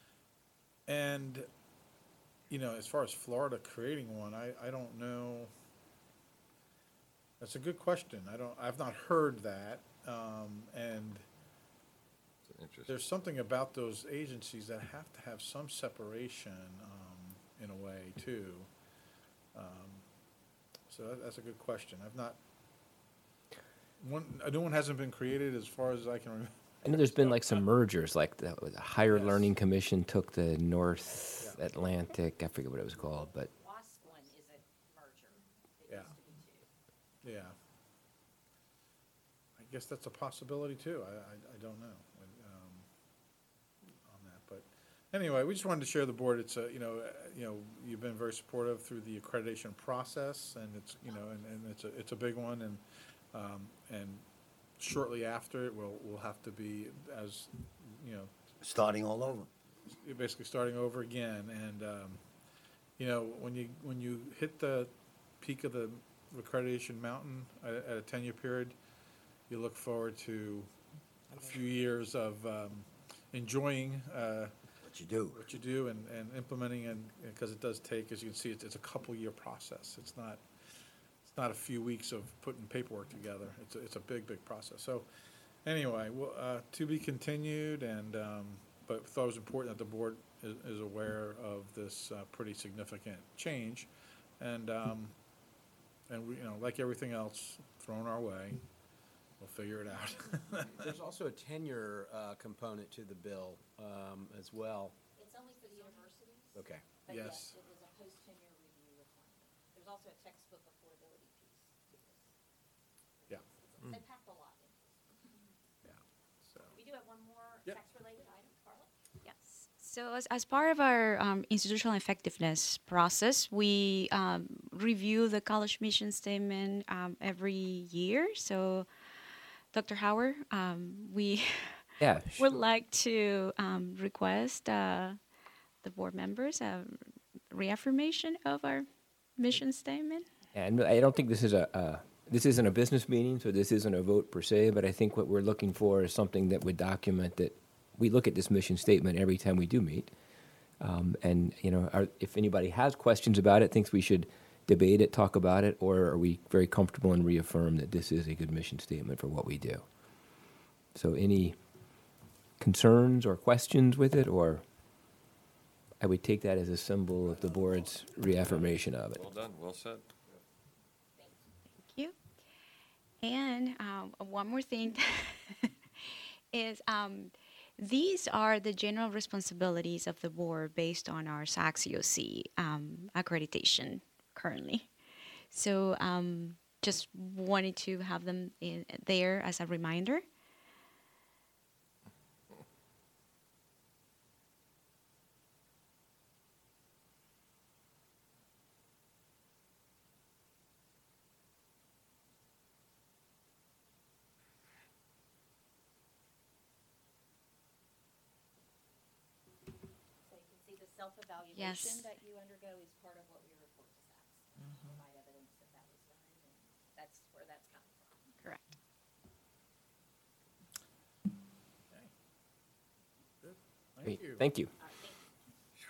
And, you know, as far as Florida creating one, I, I don't know. That's a good question. I don't, I've not heard that, um, and It's interesting. there's something about those agencies that have to have some separation, um, in a way, too. Um, So that, that's a good question. I've not, one, a new one hasn't been created as far as I can remember. I know there's been like some mergers, like the the Higher Yes. Learning Commission took the North Atlantic, I forget what it was called, but WASP one is a merger. It Yeah. used to be two. Yeah. I guess that's a possibility too. I, I, I don't know, um, on that, but anyway, we just wanted to share the board. It's a, you know, uh, you know, you've been very supportive through the accreditation process, and it's, you know, and, and it's a, it's a big one, and, um, and shortly after it, we'll, we'll have to be as, you know, Starting all over. you're basically starting over again, and, um, you know, when you, when you hit the peak of the accreditation mountain at, at a ten-year period, you look forward to a few years of, um, enjoying, uh, What you do. what you do and, and implementing, and, because it does take, as you can see, it's, it's a couple-year process. It's not, it's not a few weeks of putting paperwork together. It's, a it's a big, big process. So, anyway, well, uh, to be continued, and, um, but thought it was important that the board is, is aware of this, uh, pretty significant change. And, um, and we, you know, like everything else thrown our way, we'll figure it out. There's also a tenure uh, component to the bill um, as well. It's only for the universities. Okay. But Yes. yes, it was a post-tenure review requirement. There's also a textbook affordability piece to this. Yeah, They packed a lot into it. yeah, so. We do have one more Yep. tax-related item, Carla? Yes. So as, as part of our um, institutional effectiveness process, we um, review the college mission statement um, every year. So, Doctor Howard, um, we yeah. would sure. like to um, request uh, the board members a reaffirmation of our mission statement. And I don't think this is a, uh, this isn't a business meeting, so this isn't a vote per se, but I think what we're looking for is something that would document that we look at this mission statement every time we do meet. Um, and, you know, are, if anybody has questions about it, thinks we should debate it, talk about it, or are we very comfortable and reaffirm that this is a good mission statement for what we do? So any concerns or questions with it, or I would take that as a symbol of the board's reaffirmation of it. Well done, well said. Thank you. And um, one more thing is um, these are the general responsibilities of the board based on our S A C C O C um, accreditation currently. So um, just wanted to have them in there as a reminder. So you can see the self-evaluation Yes. that you undergo is part of what we report to S A C S. Provide evidence that that was done, and that's where that's coming from. Correct. Thank Great. you. Thank you. All right, thank you.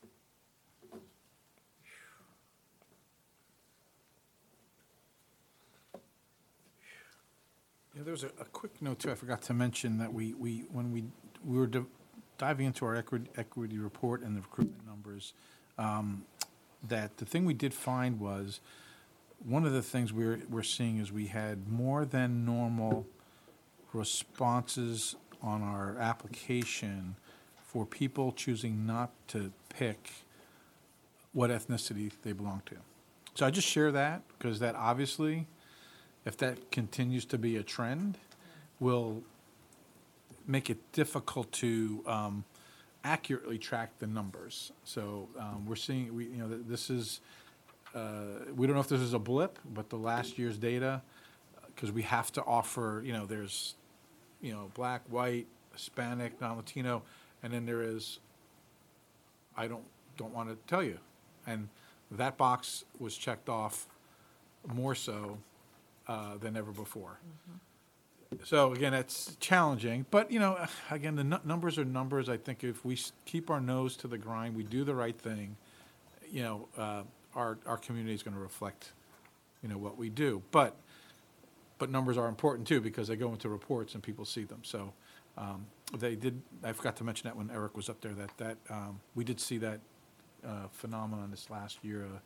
Yeah, there was a, a quick note too, I forgot to mention that we, we, when we, we were div- diving into our equity, equity report and the recruitment numbers, um, that the thing we did find was, one of the things we're, we're seeing is we had more than normal responses on our application for people choosing not to pick what ethnicity they belong to. So I just share that, because that obviously, if that continues to be a trend, will make it difficult to um, accurately track the numbers. So um, we're seeing, we, you know, that this is, uh, we don't know if this is a blip, but the last year's data, because we have to offer, you know, there's, you know, black, white, Hispanic, non-Latino, and then there is, I don't, don't want to tell you. And that box was checked off more so uh, than ever before. So again, it's challenging, but you know, again, the nu- numbers are numbers. I think if we s- keep our nose to the grind, we do the right thing, you know, uh, our, our community is going to reflect, you know, what we do. But, but numbers are important too, because they go into reports and people see them. So um, they did, I forgot to mention that when Eric was up there, that, that um, we did see that uh, phenomenon this last year, uh,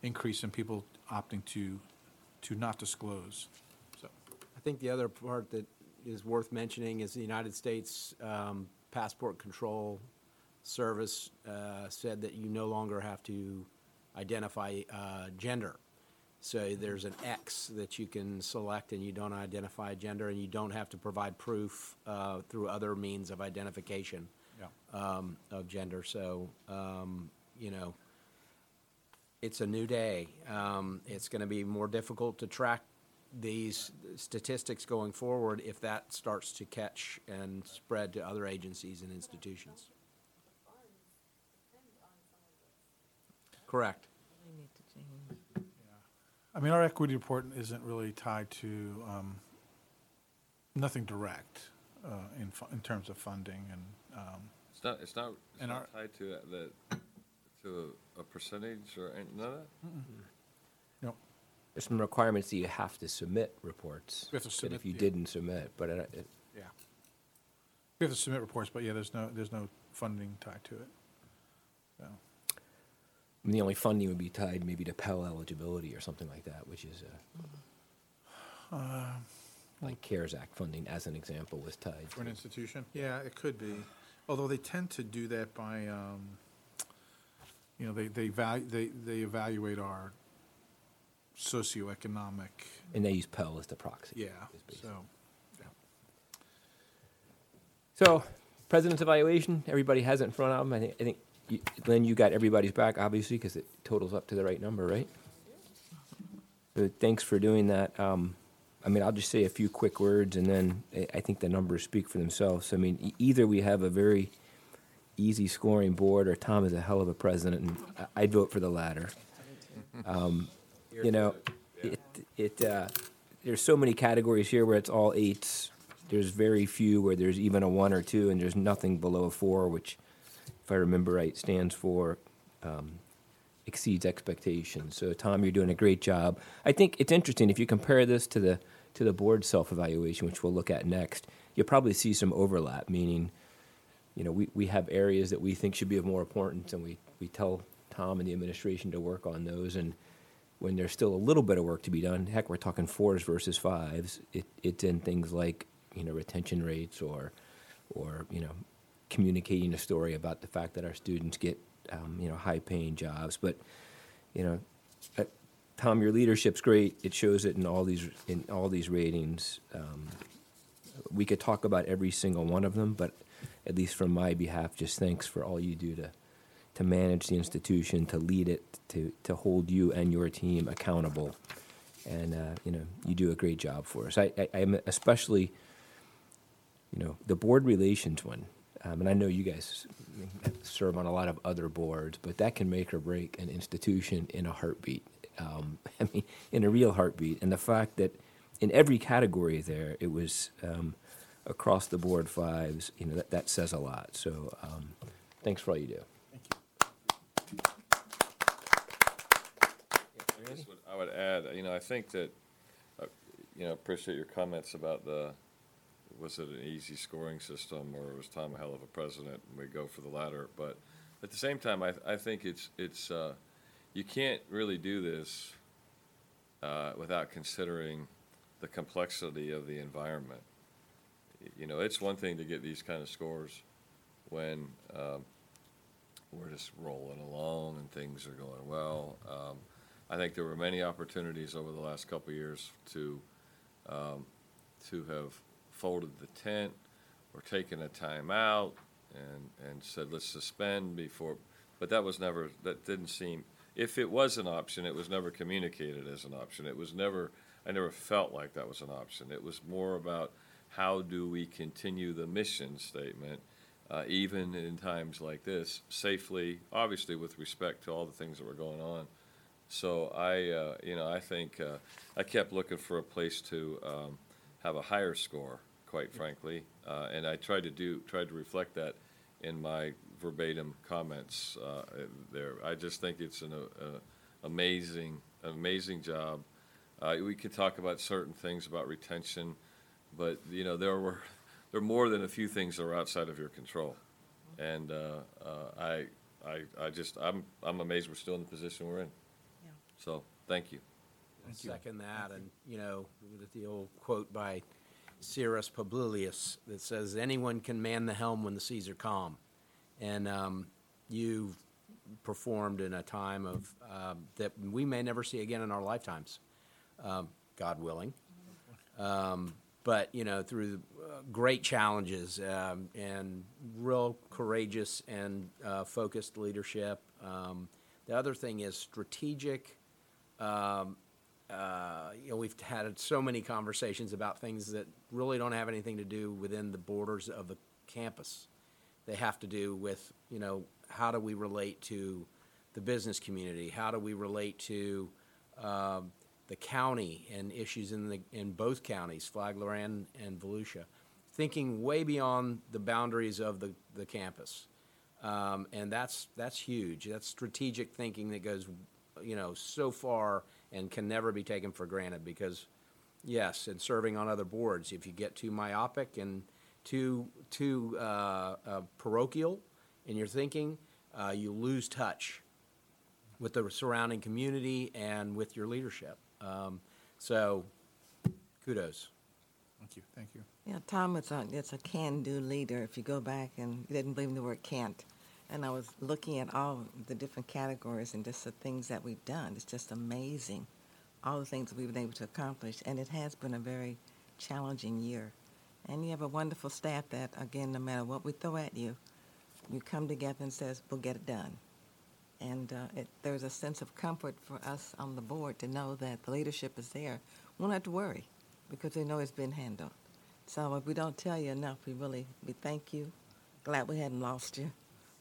increase in people opting to, to not disclose, so. I think the other part that is worth mentioning is the United States um, Passport Control Service uh, said that you no longer have to identify uh, gender. So there's an X that you can select, and you don't identify gender, and you don't have to provide proof uh, through other means of identification Yeah. um, of gender. So, um, you know, it's a new day. Um, it's going to be more difficult to track these statistics going forward if that starts to catch and spread to other agencies and institutions. Correct. I mean, our equity report isn't really tied to, um, nothing direct, uh, in, fu- in terms of funding and, um, It's not, it's not, it's And not our- tied to the, to a, a percentage or any- none of that? you know, There's some requirements that you have to submit reports. We have to that submit, if you yeah. didn't submit, but it, it- yeah. We have to submit reports, but yeah, there's no, there's no funding tied to it, so. I mean, the only funding would be tied maybe to Pell eligibility or something like that, which is, uh, like CARES Act funding, as an example, was tied. For an to- institution? Yeah, it could be. Although they tend to do that by, um, you know, they, they value, they, they evaluate our socioeconomic, And they use Pell as the proxy. yeah, is basically. so, yeah. So, President's evaluation, everybody has it in front of them. I think, I think, you- Lynn, you got everybody's back, obviously, because it totals up to the right number, right? So thanks for doing that. Um, I mean, I'll just say a few quick words, and then I, I think the numbers speak for themselves. I mean, e- either we have a very easy scoring board, or Tom is a hell of a president, and I- I'd vote for the latter. Um, you know, it, it, uh, there's so many categories here where it's all eights. There's very few where there's even a one or two, and there's nothing below a four, which, if I remember right, stands for um, exceeds expectations. So, Tom, you're doing a great job. I think it's interesting if you compare this to the to the board self-evaluation, which we'll look at next. You'll probably see some overlap, meaning, you know, we, we have areas that we think should be of more importance, and we, we tell Tom and the administration to work on those. And when there's still a little bit of work to be done, heck, we're talking fours versus fives. It, it's in things like, you know, retention rates, or, or you know, communicating a story about the fact that our students get, um, you know, high-paying jobs. But, you know, uh, Tom, your leadership's great. It shows it in all these in all these ratings. Um, we could talk about every single one of them, but at least from my behalf, just thanks for all you do to to manage the institution, to lead it, to to hold you and your team accountable. And uh, you know, you do a great job for us. I, I I'm especially, you know, the board relations one. Um, and I know you guys serve on a lot of other boards, but that can make or break an institution in a heartbeat. Um, I mean, in a real heartbeat. And the fact that in every category there, it was um, across the board fives, you know, that, that says a lot. So um, thanks for all you do. I guess what I would add, you know, I think that, uh, you know, appreciate your comments about the, was it an easy scoring system, or was Tom a hell of a president, and we go for the latter. But at the same time, I, I think it's, it's, uh, you can't really do this uh, without considering the complexity of the environment. Y- You know, it's one thing to get these kind of scores when um, we're just rolling along and things are going well. Um, I think there were many opportunities over the last couple of years to um, to have folded the tent or taken a time out and, and said, let's suspend before, but that was never, that didn't seem, if it was an option, it was never communicated as an option. It was never, I never felt like that was an option. It was more about how do we continue the mission statement, uh, even in times like this, safely, obviously with respect to all the things that were going on. So I, uh, you know, I think uh, I kept looking for a place to um, have a higher score, quite frankly, uh, and I tried to do, tried to reflect that in my verbatim comments uh, there. I just think it's an uh, amazing, amazing job. Uh, we could talk about certain things about retention, but you know there were there are more than a few things that are outside of your control, and uh, uh, I, I, I just I'm I'm amazed we're still in the position we're in. So, thank you. Second that, and, you know, with the old quote by Cyrus Publilius that says, anyone can man the helm when the seas are calm. And um, you've performed in a time of, um, that we may never see again in our lifetimes, um, God willing. Um, But, you know, through uh, great challenges um, and real courageous and uh, focused leadership. Um, The other thing is strategic. um, uh, You know, we've had so many conversations about things that really don't have anything to do within the borders of the campus. They have to do with, you know, how do we relate to the business community? How do we relate to um, the county and issues in the, in both counties, Flagler and, and Volusia? Thinking way beyond the boundaries of the, the campus. Um, and that's, that's huge. That's strategic thinking that goes, you know, so far and can never be taken for granted because, yes, and serving on other boards, if you get too myopic and too, too uh, uh, parochial in your thinking, uh, you lose touch with the surrounding community and with your leadership. Um, so, kudos. Thank you, thank you. Yeah, Tom is a, it's a can-do leader. If you go back and he didn't believe in the word can't. And I was looking at all the different categories and just the things that we've done. It's just amazing, all the things that we've been able to accomplish. And it has been a very challenging year. And you have a wonderful staff that, again, no matter what we throw at you, you come together and says, we'll get it done. And uh, it, there's a sense of comfort for us on the board to know that the leadership is there. We don't have to worry because they know it's been handled. So if we don't tell you enough, we really, we thank you. Glad we hadn't lost you.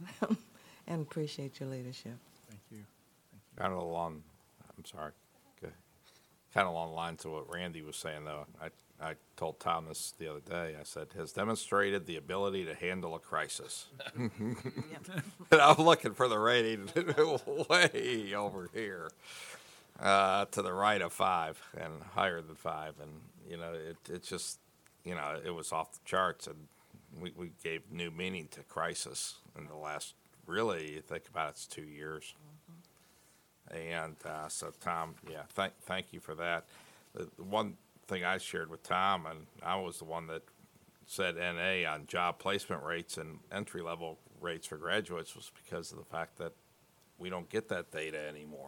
And appreciate your leadership. Thank you. Kind of along, I'm sorry, kind of along the lines of what Randy was saying, though. I, I told Tom this the other day. I said, has demonstrated the ability to handle a crisis. And I'm looking for the rating way over here, uh, to the right of five and higher than five. And, you know, it, it just, you know, it was off the charts. And we, we gave new meaning to crisis in the last, really, you think about it, it's two years. And uh, so, Tom, yeah, thank thank you for that. The, the one thing I shared with Tom, and I was the one that said N A on job placement rates and entry-level rates for graduates was because of the fact that we don't get that data anymore.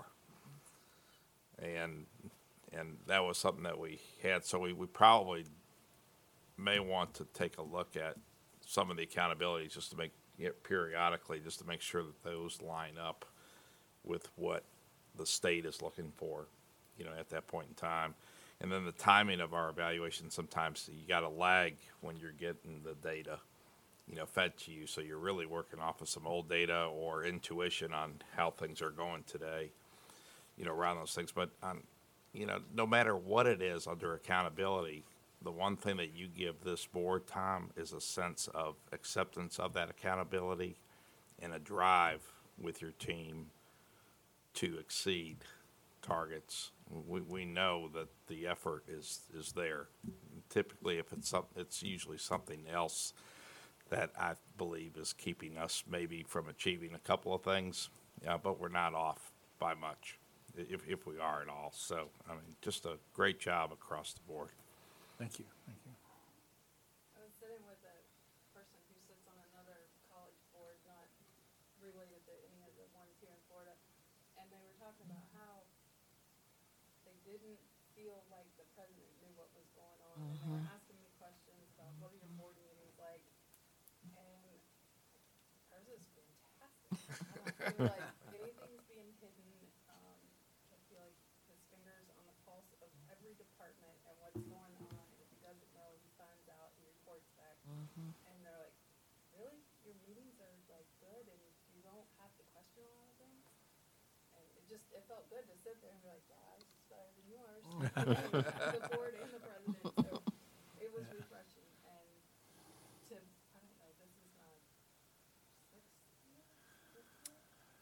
And and that was something that we had, so we, we probably may want to take a look at some of the accountabilities just to make, you know, periodically, just to make sure that those line up with what the state is looking for, you know, at that point in time. And then the timing of our evaluation, sometimes you got to lag when you're getting the data, you know, fed to you. So you're really working off of some old data or intuition on how things are going today, you know, around those things. But, on, you know, no matter what it is under accountability, the one thing that you give this board, Tom, is a sense of acceptance of that accountability and a drive with your team to exceed targets. We, we know that the effort is, is there. Typically, if it's some, it's usually something else that I believe is keeping us maybe from achieving a couple of things, yeah, but we're not off by much, if, if we are at all. So, I mean, just a great job across the board. Thank you, thank you. I was sitting with a person who sits on another college board, not related to any of the ones here in Florida, and they were talking about how they didn't feel like the president knew what was going on, and they were asking me questions about what are your board meetings like, and hers is fantastic. I don't feel like anything's being hidden. Um, I feel like his fingers on the pulse of every department and what's going on. If he doesn't know, he finds out, he reports back, and they're like, really? Your meetings are like good and you don't have to question a lot of things? And it just, it felt good to sit there and be like, yeah, ours is better than yours. The board and the president, so it was refreshing. And to, I don't know, this is not six years? Six years?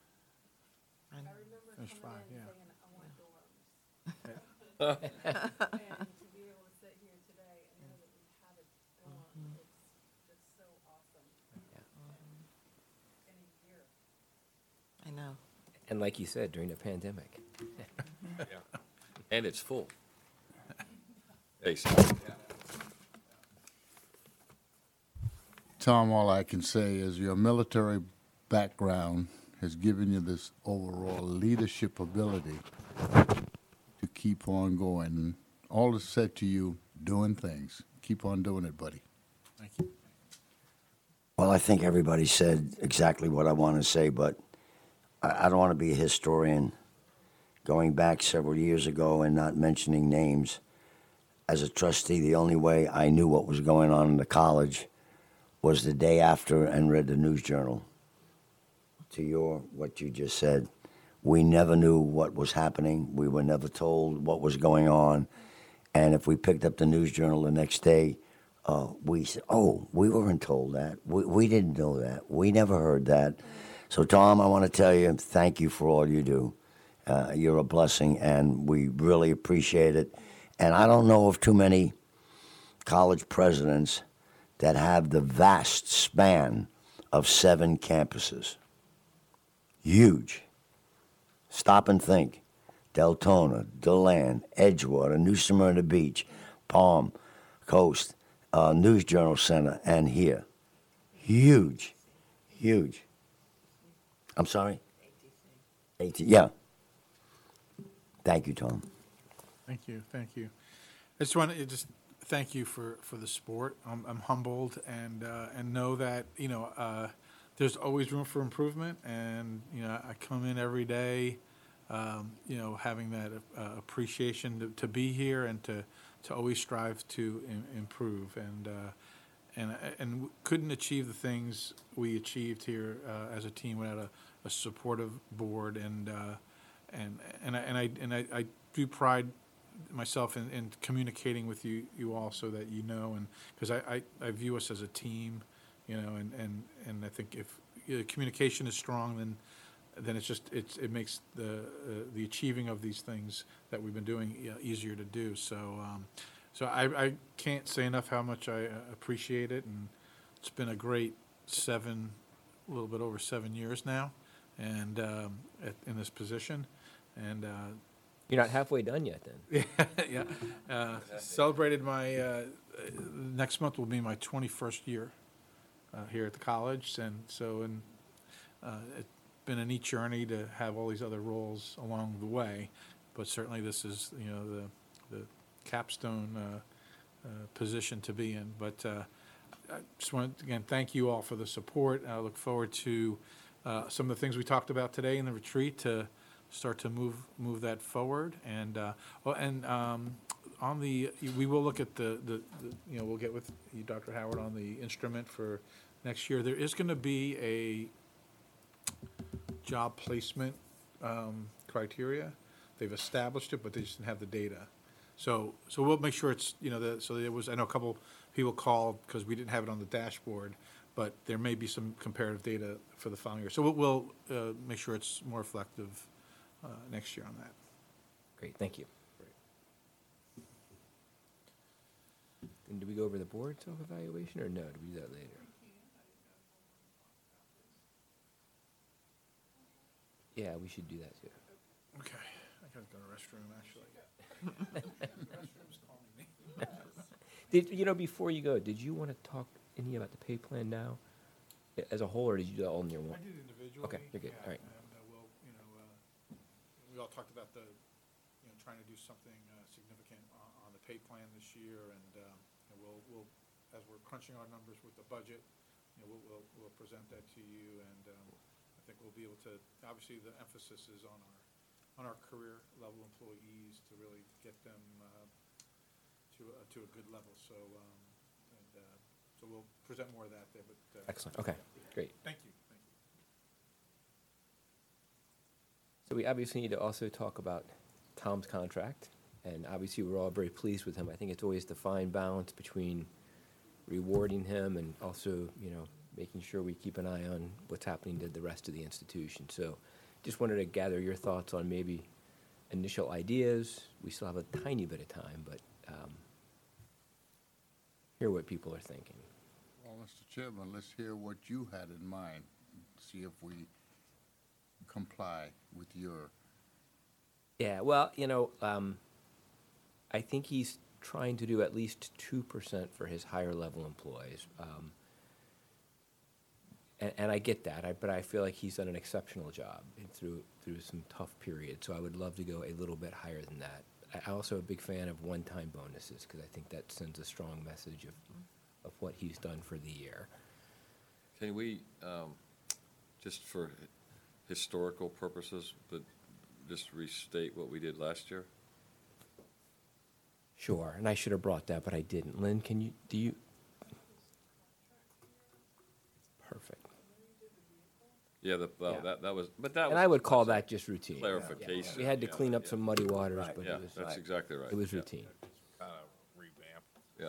I I remember Finished coming five, in yeah. saying, I want dorms. And to be able to sit here today and know that we have a dorm, it's just so awesome. And in a year. I know. And like you said, during the pandemic. And it's full. Hey, Steve. Tom, all I can say is your military background has given you this overall leadership ability to keep on going. And all is said to you, doing things. Keep on doing it, buddy. Thank you. Well, I think everybody said exactly what I want to say, but I, I don't want to be a historian going back several years ago and not mentioning names. As a trustee, the only way I knew what was going on in the college was the day after and read the News Journal. To your, what you just said, we never knew what was happening. We were never told what was going on. And if we picked up the News Journal the next day, uh, we said, oh, we weren't told that. We, we didn't know that. We never heard that. So, Tom, I want to tell you, thank you for all you do. Uh, you're a blessing, and we really appreciate it. And I don't know of too many college presidents that have the vast span of seven campuses. Huge. Stop and think. Deltona, DeLand, Edgewater, New Smyrna Beach, Palm Coast, uh, News Journal Center, and here. Huge. Huge. I'm sorry? A T C. Yeah. Thank you, Tom. Thank you, thank you. I just want to just thank you for, for the support. I'm, I'm humbled and uh, and know that you know uh, there's always room for improvement. And you know I come in every day, um, you know, having that uh, appreciation to, to be here and to, to always strive to im- improve. And uh, and and couldn't achieve the things we achieved here uh, as a team without a, a supportive board. And uh, and and I and I and I, I do pride myself in, in communicating with you, you all, so that you know, and because I, I, I view us as a team, you know, and, and, and I think if you know, communication is strong, then then it's just it's it makes the uh, the achieving of these things that we've been doing you know, easier to do. So um, so I, I can't say enough how much I uh, appreciate it, and it's been a great seven, a little bit over seven years now, and um, at, in this position, and. Uh, You're not halfway done yet, then. yeah, uh, celebrated my, uh, next month will be my twenty-first year uh, here at the college, and so, and uh, it's been a neat journey to have all these other roles along the way, but certainly this is, you know, the, the capstone uh, uh, position to be in. But uh, I just want to, again, thank you all for the support. I look forward to uh, some of the things we talked about today in the retreat to start to move move that forward. And uh, well, and um, on the we will look at the, the, the you know we'll get with you, Doctor Howard, on the instrument for next year. There is going to be a job placement um, criteria. They've established it, but they just didn't have the data. So so we'll make sure it's you know the, so there was I know a couple people called because we didn't have it on the dashboard, but there may be some comparative data for the following year. So we'll, we'll uh, make sure it's more reflective Uh, next year on that. Great, thank you. And do we go over the board self-evaluation, or no? Do we do that later? Yeah, we should do that too. Okay, I gotta go to the restroom, actually. Restrooms calling me. Did, you know, before you go, did you want to talk any about the pay plan now, a- as a whole, or did you do that all in your one? I did individually. Okay, you're good, yeah, all right. And uh, we'll, you know, uh, we all talked about the, you know, trying to do something uh, significant on, on the pay plan this year, and um, and we'll, we'll, as we're crunching our numbers with the budget, you know, we'll, we'll, we'll present that to you, and um, I think we'll be able to, obviously, the emphasis is on our, on our career level employees to really get them uh, to, a- to a good level, so, um, and, uh, so we'll present more of that there, but. uh, Excellent, okay, great. Thank you, thank you. So we obviously need to also talk about Tom's contract, and obviously we're all very pleased with him. I think it's always the fine balance between rewarding him and also, you know, making sure we keep an eye on what's happening to the rest of the institution. So just wanted to gather your thoughts on maybe initial ideas. We still have a tiny bit of time, but um, hear what people are thinking. Well, Mister Chairman, let's hear what you had in mind, see if we comply with your Yeah, well, you know, um, I think he's trying to do at least two percent for his higher level employees. Um, and, and I get that, I, but I feel like he's done an exceptional job and through, through some tough periods. So I would love to go a little bit higher than that. I, I also am a big fan of one-time bonuses because I think that sends a strong message of, of what he's done for the year. Can we, um, just for historical purposes, but just restate what we did last year? Sure, and I should have brought that, but I didn't. Lynn, can you, do you? Perfect. Yeah, the, well, Yeah. that, that was, but that was. And I would call that's a that just routine. Clarification. We had to Yeah, clean up yeah. some muddy waters, Right. but Yeah, it was, that's exactly right. it was Yeah. routine. Kind of revamped. Yeah.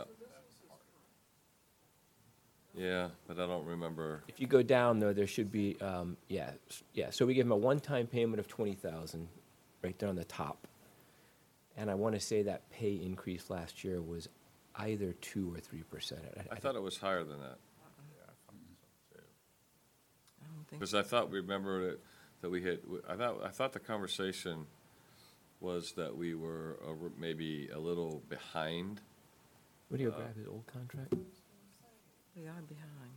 Yeah, but I don't remember. If you go down, though, there should be, um, yeah, s- yeah, so we give him a one-time payment of twenty thousand, right there on the top. And I want to say that pay increase last year was either two or three percent. I thought it was higher than that. I don't think Because I thought, remember that, that we had, I thought, I thought the conversation was that we were uh, maybe a little behind. Would you go grab his old contract? we are behind.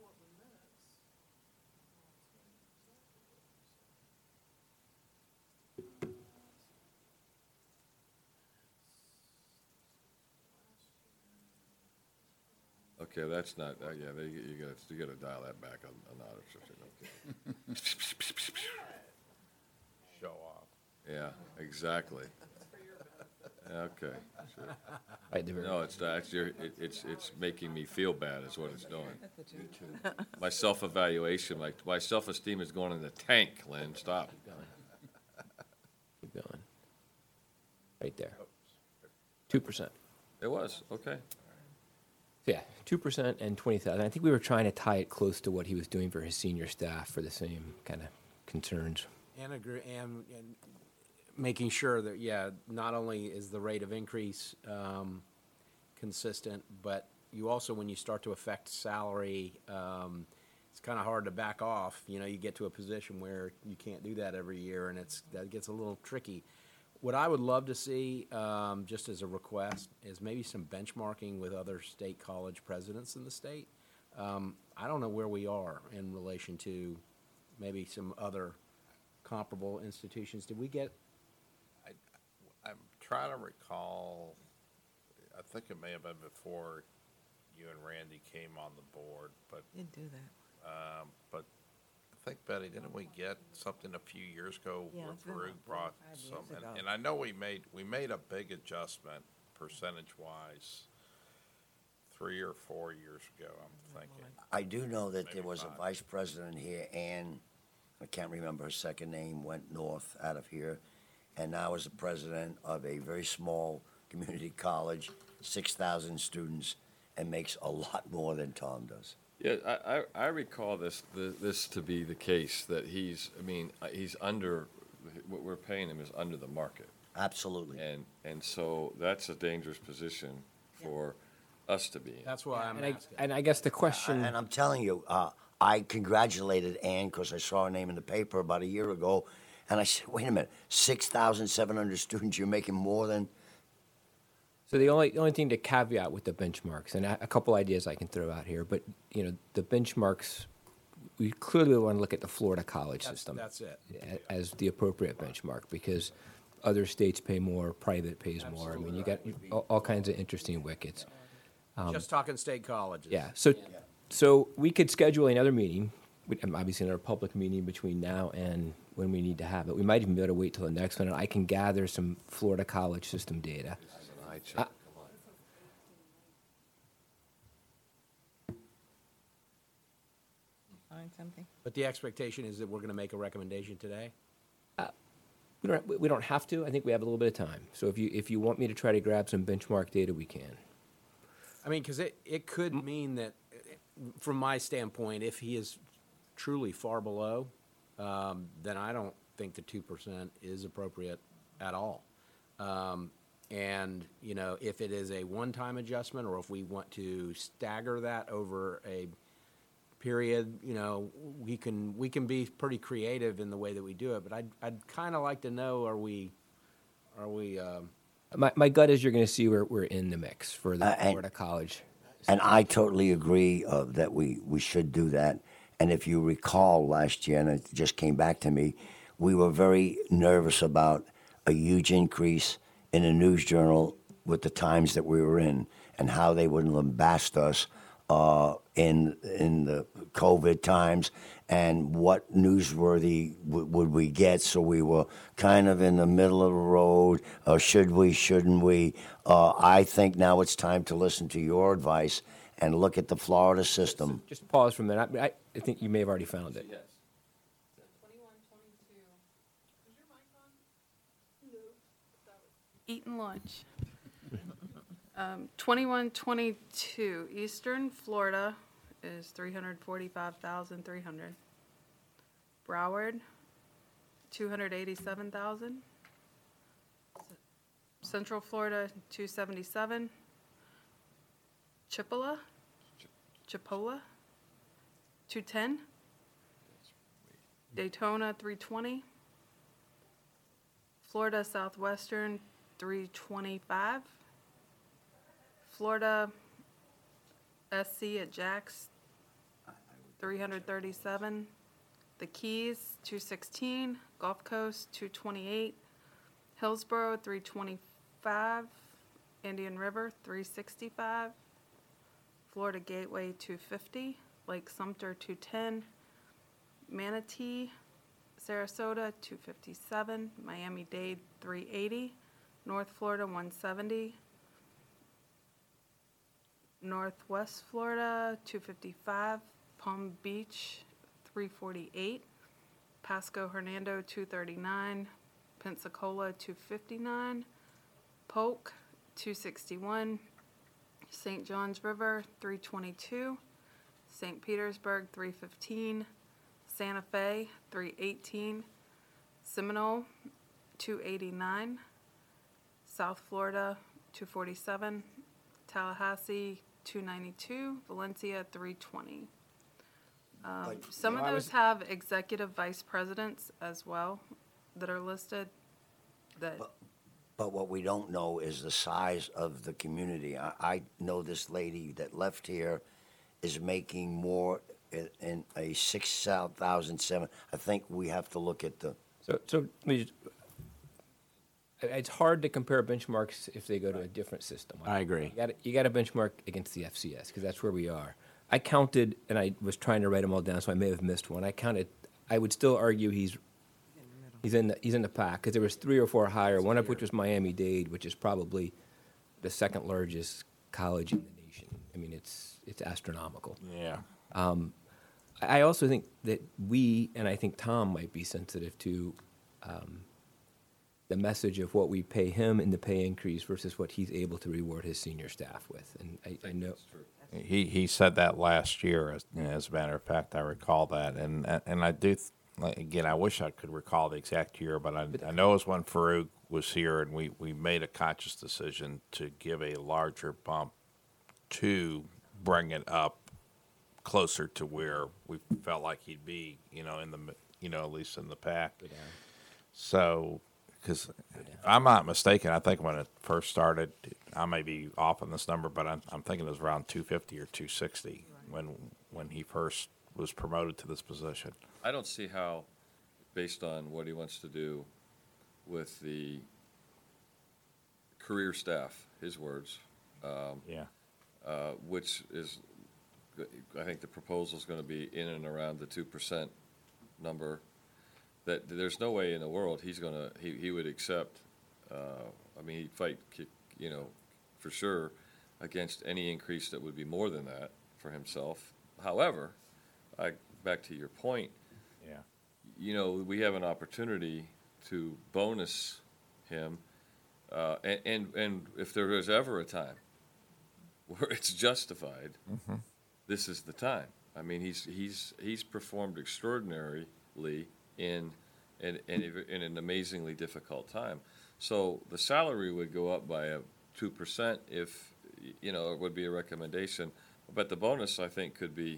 Okay, that's not, uh, yeah, they, you gotta, you gotta dial that back a, a notch or something, okay. Show off. Yeah, exactly. Okay, sure. Right, the very- No, it's, not- it's, your- it, it's, it's making me feel bad is what it's doing. My self-evaluation, my, my self-esteem is going in the tank, Lynn, stop. Keep going. Keep going. Right there. Two percent. It was, okay. Yeah, two percent and twenty thousand. I think we were trying to tie it close to what he was doing for his senior staff for the same kind of concerns. And agree, and, and making sure that, yeah, not only is the rate of increase, um, consistent, but you also, when you start to affect salary, um, it's kind of hard to back off. You know, you get to a position where you can't do that every year, and it's, that gets a little tricky. What I would love to see, um, just as a request, is maybe some benchmarking with other state college presidents in the state. Um, I don't know where we are in relation to maybe some other comparable institutions. Did we get, I'm trying to recall, I think it may have been before you and Randy came on the board, but, Did do that. um, but I think, Betty, didn't we get something a few years ago Yeah, where it's been Farouk like brought four or five some, years and- ago. and I know we made, we made a big adjustment percentage-wise three or four years ago, I'm thinking. I do know that there Maybe was a five. vice president here, Ann, I can't remember her second name, went north out of here, and now is the president of a very small community college, six thousand students, and makes a lot more than Tom does. Yeah, I, I, I recall this, th- this to be the case, that he's, I mean, uh, he's under, what we're paying him is under the market. Absolutely. And, and so that's a dangerous position for us to be in. that's why I'm And I, asking. and I guess the question, And I'm telling you, uh, I congratulated Ann because I saw her name in the paper about a year ago, and I said, wait a minute, six thousand seven hundred students, you're making more than, so the only, the only thing to caveat with the benchmarks, and a a couple ideas I can throw out here, but, you know, the benchmarks, we clearly want to look at the Florida college That's- system. that's it. a- As the appropriate benchmark, because other states pay more, private pays more. I mean, you got all, all kinds of interesting wickets. Just talking state colleges. Yeah, so, so we could schedule another meeting, with- um, obviously another public meeting between now and when we need to have it. We might even be able to wait till the next one, and I can gather some Florida college system data. This is an eye check, come on. Find something? But the expectation is that we're going to make a recommendation today? We don't, we don't have to. I think we have a little bit of time. So if you, if you want me to try to grab some benchmark data, we can. I mean, because it, it could mean that, uh, from my standpoint, if he is truly far below, um, then I don't think the two percent is appropriate at all. Um, and, you know, if it is a one-time adjustment, or if we want to stagger that over a period, you know, we can, we can be pretty creative in the way that we do it, but I'd, I'd kind of like to know, are we, Are we, um, My, my gut is you're going to see we're, we're in the mix for the Uh, and- Florida College. And I totally agree uh, that we, we should do that. And if you recall last year, and it just came back to me, we were very nervous about a huge increase in a news journal with the times that we were in and how they would lambast us uh, in in the COVID times and what newsworthy w- would we get. So we were kind of in the middle of the road. Uh, should we? Shouldn't we? Uh, I think now it's time to listen to your advice and look at the Florida system. Just pause for a minute. I, I think you may have already found it. Yes. Twenty-one, twenty-two. Is your mic on? No. That was eating lunch. Um, twenty-one, twenty-two, Eastern Florida is three hundred forty-five thousand three hundred. Broward, two hundred eighty-seven thousand. Central Florida, two seventy-seven. Chipola, Chipola, two ten. Daytona, three twenty. Florida Southwestern, three twenty-five. Florida S C at Jax, three hundred thirty-seven. The Keys, two sixteen. Gulf Coast, two twenty-eight. Hillsborough, three twenty-five. Indian River, three sixty-five. Florida Gateway, two fifty. Lake Sumter, two ten. Manatee, Sarasota, two fifty-seven. Miami-Dade, three eighty. North Florida, one seventy. Northwest Florida, two fifty-five. Palm Beach, three forty-eight. Pasco Hernando, two thirty-nine. Pensacola, two fifty-nine. Polk, two sixty-one. Saint Johns River, three twenty-two. Saint Petersburg, three fifteen. Santa Fe, three eighteen. Seminole, two eighty-nine. South Florida, two forty-seven. Tallahassee, two ninety-two. Valencia, three twenty. Um, But, some you of know, I those was- have executive vice presidents as well that are listed. That But what we don't know is the size of the community. I, I know this lady that left here is making more in, in a six thousand seven. I think we have to look at the. So, so let me just, it- it's hard to compare benchmarks if they go to a different system. I agree. You got you got to benchmark against the F C S because that's where we are. I counted, and I was trying to write them all down, so I may have missed one. I counted. I would still argue he's he's in the he's in the pack because there was three or four higher. One of which was Miami-Dade, which is probably the second largest college in the nation. I mean, it's it's astronomical. Yeah. I also think that we, and I think Tom might be sensitive to um, the message of what we pay him in the pay increase versus what he's able to reward his senior staff with. And I, I know, He he said that last year. As, as a matter of fact, I recall that, and and I do. th- like, Again, I wish I could recall the exact year, but I, I know it was when Farouk was here, and we, we made a conscious decision to give a larger bump to bring it up closer to where we felt like he'd be, you know, in the mi- you know at least in the pack. So, because if I'm not mistaken, I think when it first started, I may be off on this number, but I'm, I'm thinking it was around two fifty or two sixty when when he first was promoted to this position. I don't see how, based on what he wants to do with the career staff, his words, um, Yeah. uh, which is, I think the proposal is going to be in and around the two percent number, that there's no way in the world he's going to, he, he would accept, uh, I mean, he'd fight, ki- you know, for sure, against any increase that would be more than that for himself. However, I, back to your point, Yeah. you know, we have an opportunity to bonus him, uh, and, and, and if there is ever a time where it's justified, this is the time. I mean, he's, he's, he's performed extraordinarily in, in, in, a- in an amazingly difficult time. So the salary would go up by a two percent if, you know, it would be a recommendation, but the bonus, I think, could be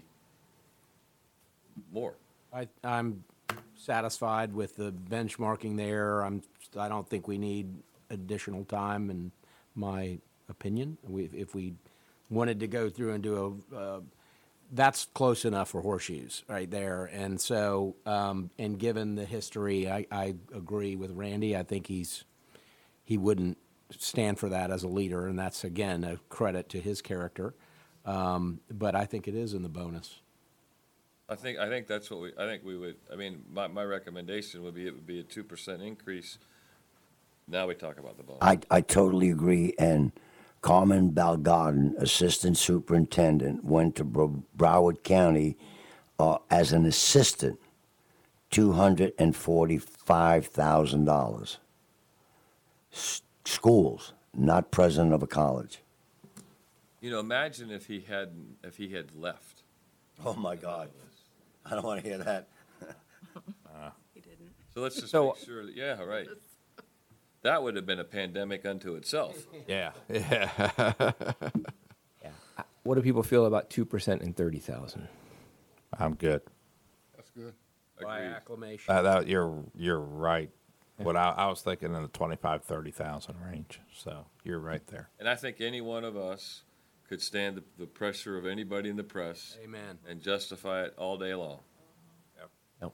more. I, I'm satisfied with the benchmarking there. I'm, I don't think we need additional time, in my opinion. We, if we wanted to go through and do a, uh, that's close enough for horseshoes right there. And so, um, and given the history, I, I agree with Randy. I think he's, he wouldn't stand for that as a leader, and that's, again, a credit to his character. Um, but I think it is in the bonus. I think, I think that's what we, I think we would, I mean, my, my recommendation would be, it would be a two percent increase. Now we talk about the bonus. I, I totally agree. And Carmen Balgarden, Assistant Superintendent, went to Bro- Broward County uh, as an assistant, two hundred forty-five thousand dollars. S- schools, not president of a college. You know, imagine if he hadn't, if he had left. Oh, my God. I don't want to hear that. He didn't. So let's just So- make sure that, yeah, right. That would have been a pandemic unto itself. Yeah, yeah. Yeah. What do people feel about two percent and thirty thousand? I'm good. That's good. By Agreed. acclamation. Uh, that, you're, you're right. What I, I was thinking in the twenty-five, thirty thousand range, so you're right there. And I think any one of us could stand the, the pressure of anybody in the press Amen. and justify it all day long. Nope.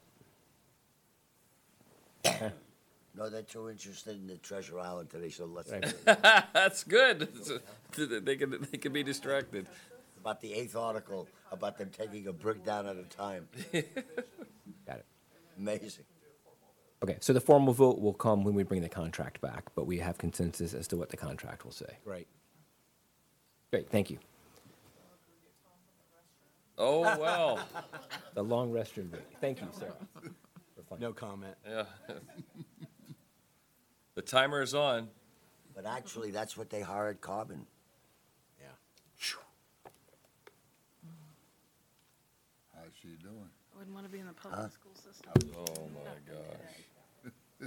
No, they're too interested in the Treasure Island today, so let's That's good. They can, they can be distracted. about the eighth article about them taking a brick down at a time. Got it. Amazing. Okay, so the formal vote will come when we bring the contract back, but we have consensus as to what the contract will say. Right. Great, thank you. Oh, well, The long restroom break. Thank you, Sarah. for fun. No comment. yeah. The timer is on. But actually, that's what they hired Carbon. Yeah. How's she doing? I wouldn't want to be in the public school system. Oh, my gosh.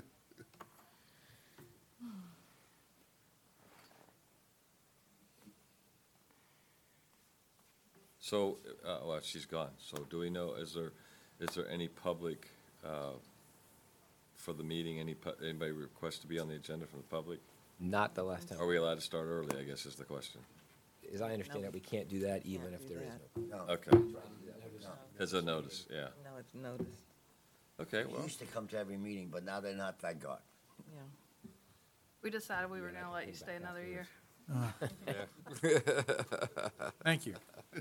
So, uh, well, she's gone. So do we know, is there, is there any public, uh, for the meeting, any, pu- anybody request to be on the agenda from the public? Not the last time. Are we allowed to start early, I guess is the question. As I understand it, we can't do that even if do there is that. no. No. Okay. As a notice, yeah. No, it's noticed, Okay, They well, used to come to every meeting, but now they're not, thank God. yeah. We decided we were gonna let you stay another year. Thank you.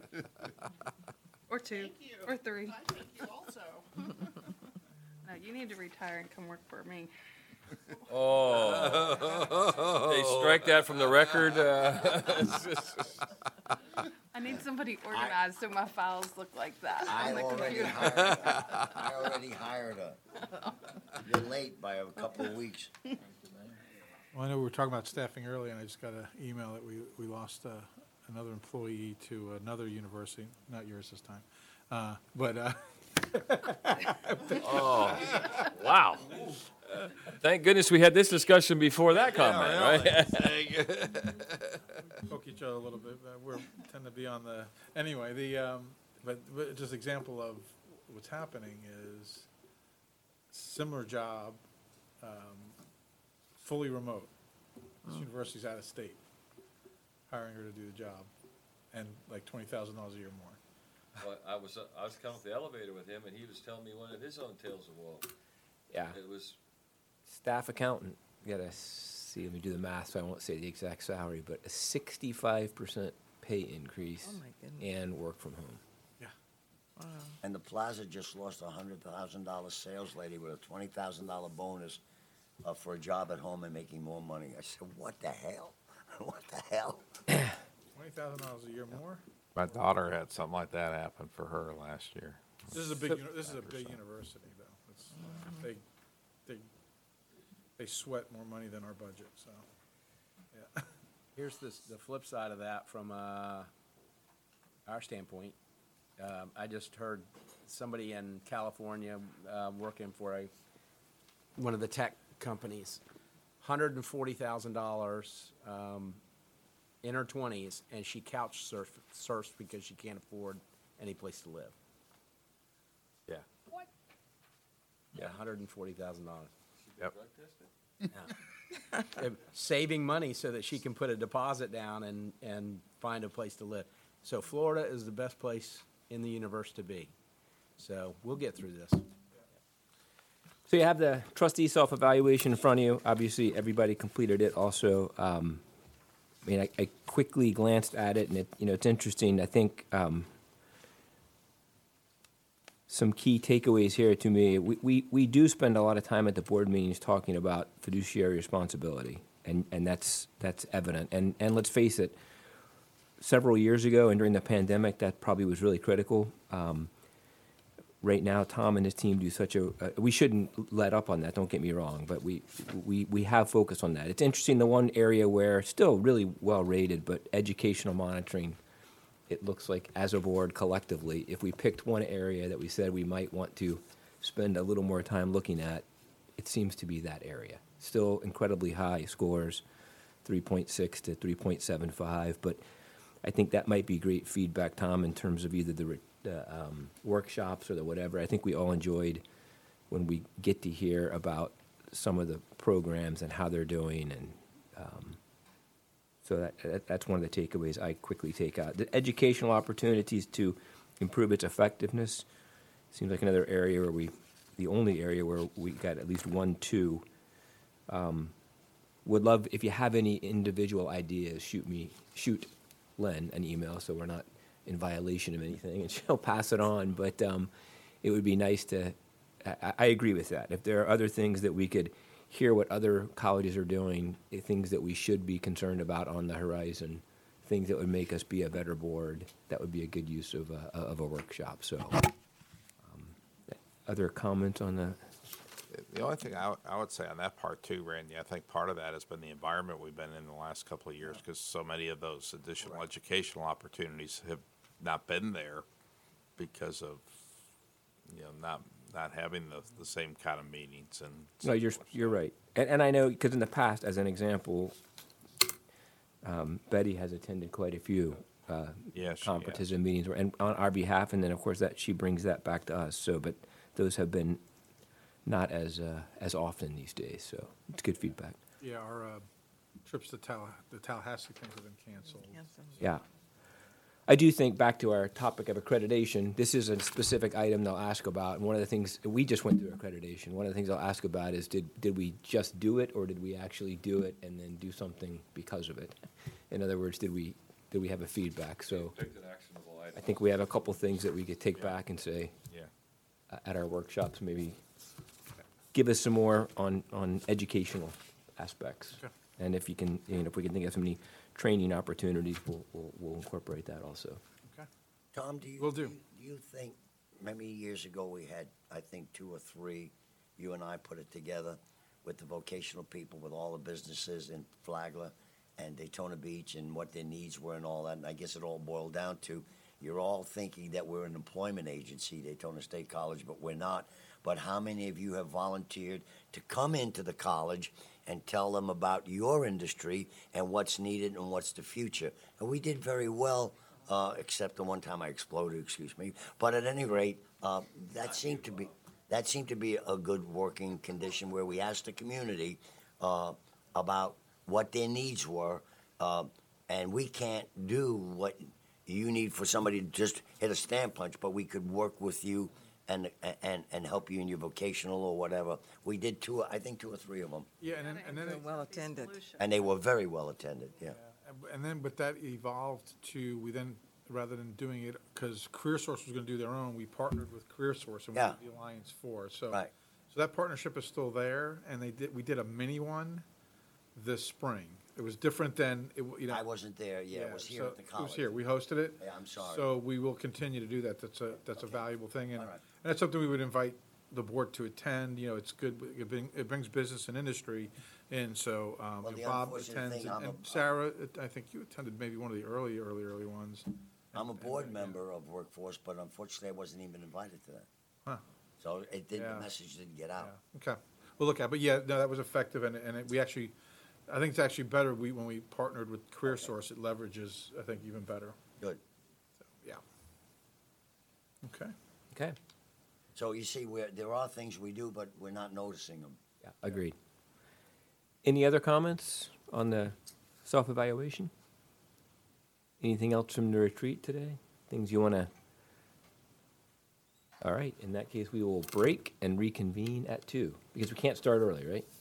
Or two, or three. I thank you also. No, you need to retire and come work for me. oh. They strike that from the record. uh, I need somebody organized so my files look like that I on the already computer. hired her. I already hired her. You're late by a couple of weeks. Well, I know we were talking about staffing earlier, and I just got an email that we, we lost uh, another employee to another university, not yours this time. Uh, But, uh, Oh, wow. Thank goodness we had this discussion before that comment, right? poke each other a little bit, but we're, tend to be on the, anyway, the, um, but, but just example of what's happening is similar job, um, fully remote. This university's out of state, hiring her to do the job, and like twenty thousand dollars a year more. Well, I was, uh, I was coming up the elevator with him, and he was telling me one of his own tales of woe. Yeah, It was, staff accountant, you gotta see, let me do the math, so I won't say the exact salary, but a sixty-five percent pay increase Oh, my goodness. and work from home. And the plaza just lost a hundred thousand dollar sales lady with a twenty thousand dollar bonus uh, for a job at home and making more money. I said, what the hell? What the hell? Twenty thousand dollars a year more? My daughter had something like that happen for her last year. This is a big, uni- this is a big university, though. It's, they, they, they sweat more money than our budget, so, yeah. Here's this, the flip side of that from uh, our standpoint. Um, I just heard somebody in California uh, working for a one of the tech companies, one hundred forty thousand dollars um, in her twenties, and she couch surf, surfs because she can't afford any place to live. Yeah. What? Yeah, one hundred forty thousand dollars. Yep. Uh, saving money so that she can put a deposit down and, and find a place to live. So Florida is the best place in the universe to be. So we'll get through this. So you have the trustee self-evaluation in front of you. Obviously, everybody completed it also. Um, I mean, I, I quickly glanced at it, and it, you know, it's interesting. I think um, some key takeaways here to me. We, we, we do spend a lot of time at the board meetings talking about fiduciary responsibility, and, and that's that's evident. And and let's face it, several years ago and during the pandemic, that probably was really critical. Um, right now, Tom and his team do such a. Uh, we shouldn't let up on that. Don't get me wrong, but we we we have focused on that. It's interesting. The one area where still really well rated, but educational monitoring. It looks like as a board collectively, if we picked one area that we said we might want to spend a little more time looking at, it seems to be that area. Still incredibly high scores, three point six to three point seven five, but I think that might be great feedback, Tom, in terms of either the, the um, workshops or the whatever. I think we all enjoyed when we get to hear about some of the programs and how they're doing, and um, so that, that that's one of the takeaways I quickly take out. The educational opportunities to improve its effectiveness seems like another area where we, the only area where we got at least one, two. Um, would love, if you have any individual ideas, shoot me, shoot Len an email so we're not in violation of anything, and she'll pass it on. But um, it would be nice to, I, I agree with that. If there are other things that we could hear what other colleges are doing, eh, things that we should be concerned about on the horizon, things that would make us be a better board, that would be a good use of a, of a workshop. So, um, other comments on the? The only thing I, would- I would say on that part too, Randy, I think part of that has been the environment we've been in the last couple of years, because so many of those additional educational opportunities have not been there because of, you know, not not having the, the same kind of meetings and. No, you're, you're right. And, and I know, because in the past, as an example, um, Betty has attended quite a few uh, Yeah, she conferences has. and meetings, and on our behalf, and then, of course, that she brings that back to us. So, but those have been not as, uh, as often these days, so it's good feedback. Yeah, our uh, trips to Talla, the Tallahassee things have been canceled. Yeah. I do think, back to our topic of accreditation, this is a specific item they'll ask about, and one of the things, we just went through accreditation, one of the things they'll ask about is, did, did we just do it, or did we actually do it and then do something because of it? In other words, did we, did we have a feedback? So Picked an actionable item. I think we have a couple things that we could take back and say, Yeah. uh, at our workshops, maybe give us some more on, on educational aspects. Okay. And if you can, you know, if we can think of some any training opportunities, we'll, we'll, we'll incorporate that also. Okay. Tom, do you? Will do. Do you think, many years ago, we had, I think, two or three, you and I put it together with the vocational people, with all the businesses in Flagler and Daytona Beach and what their needs were and all that, and I guess it all boiled down to, you're all thinking that we're an employment agency, Daytona State College, but we're not. But how many of you have volunteered to come into the college and tell them about your industry and what's needed and what's the future? And we did very well, uh, except the one time I exploded, excuse me. But at any rate, uh, that seemed to be that seemed to be a good working condition where we asked the community uh, about what their needs were, uh, and we can't do what you need for somebody to just hit a stamp punch, but we could work with you and and and help you in your vocational or whatever. We did two, I think, two or three of them, Yeah, and then, and then, They're it- well attended. and they were very well attended. Yeah. and then, but that evolved to, we then, rather than doing it, because CareerSource was going to do their own, we partnered with CareerSource and we Yeah. did the Alliance for. So, Right. so that partnership is still there, and they did. We did a mini one this spring. It was different than it, w- you know. I wasn't there. Yeah, it was here so at the college. It was here. We hosted it. Yeah, I'm sorry. So we will continue to do that. That's a, that's a valuable thing. And, All right. and that's something we would invite the board to attend. You know, it's good. It bring- it brings business and industry in. So, um, Well, and the Bob unfortunate attends. thing, And I'm and a- Sarah, it- I think you attended maybe one of the early, early, early ones. I'm a And- board and- member of Workforce, but unfortunately, I wasn't even invited to that. Huh. So it did, Yeah. the message didn't get Yeah, out. okay. We'll look at, it. But yeah, no, that was effective, and, and it- we actually, I think it's actually better, we, when we partnered with CareerSource, it leverages, I think, even better. Good. So, yeah. Okay. Okay, So you see, we're, there are things we do, but we're not noticing them. yeah, agreed. Any other comments on the self-evaluation? Anything else from the retreat today? Things you want to? All right, in that case, we will break and reconvene at two, because we can't start early, right?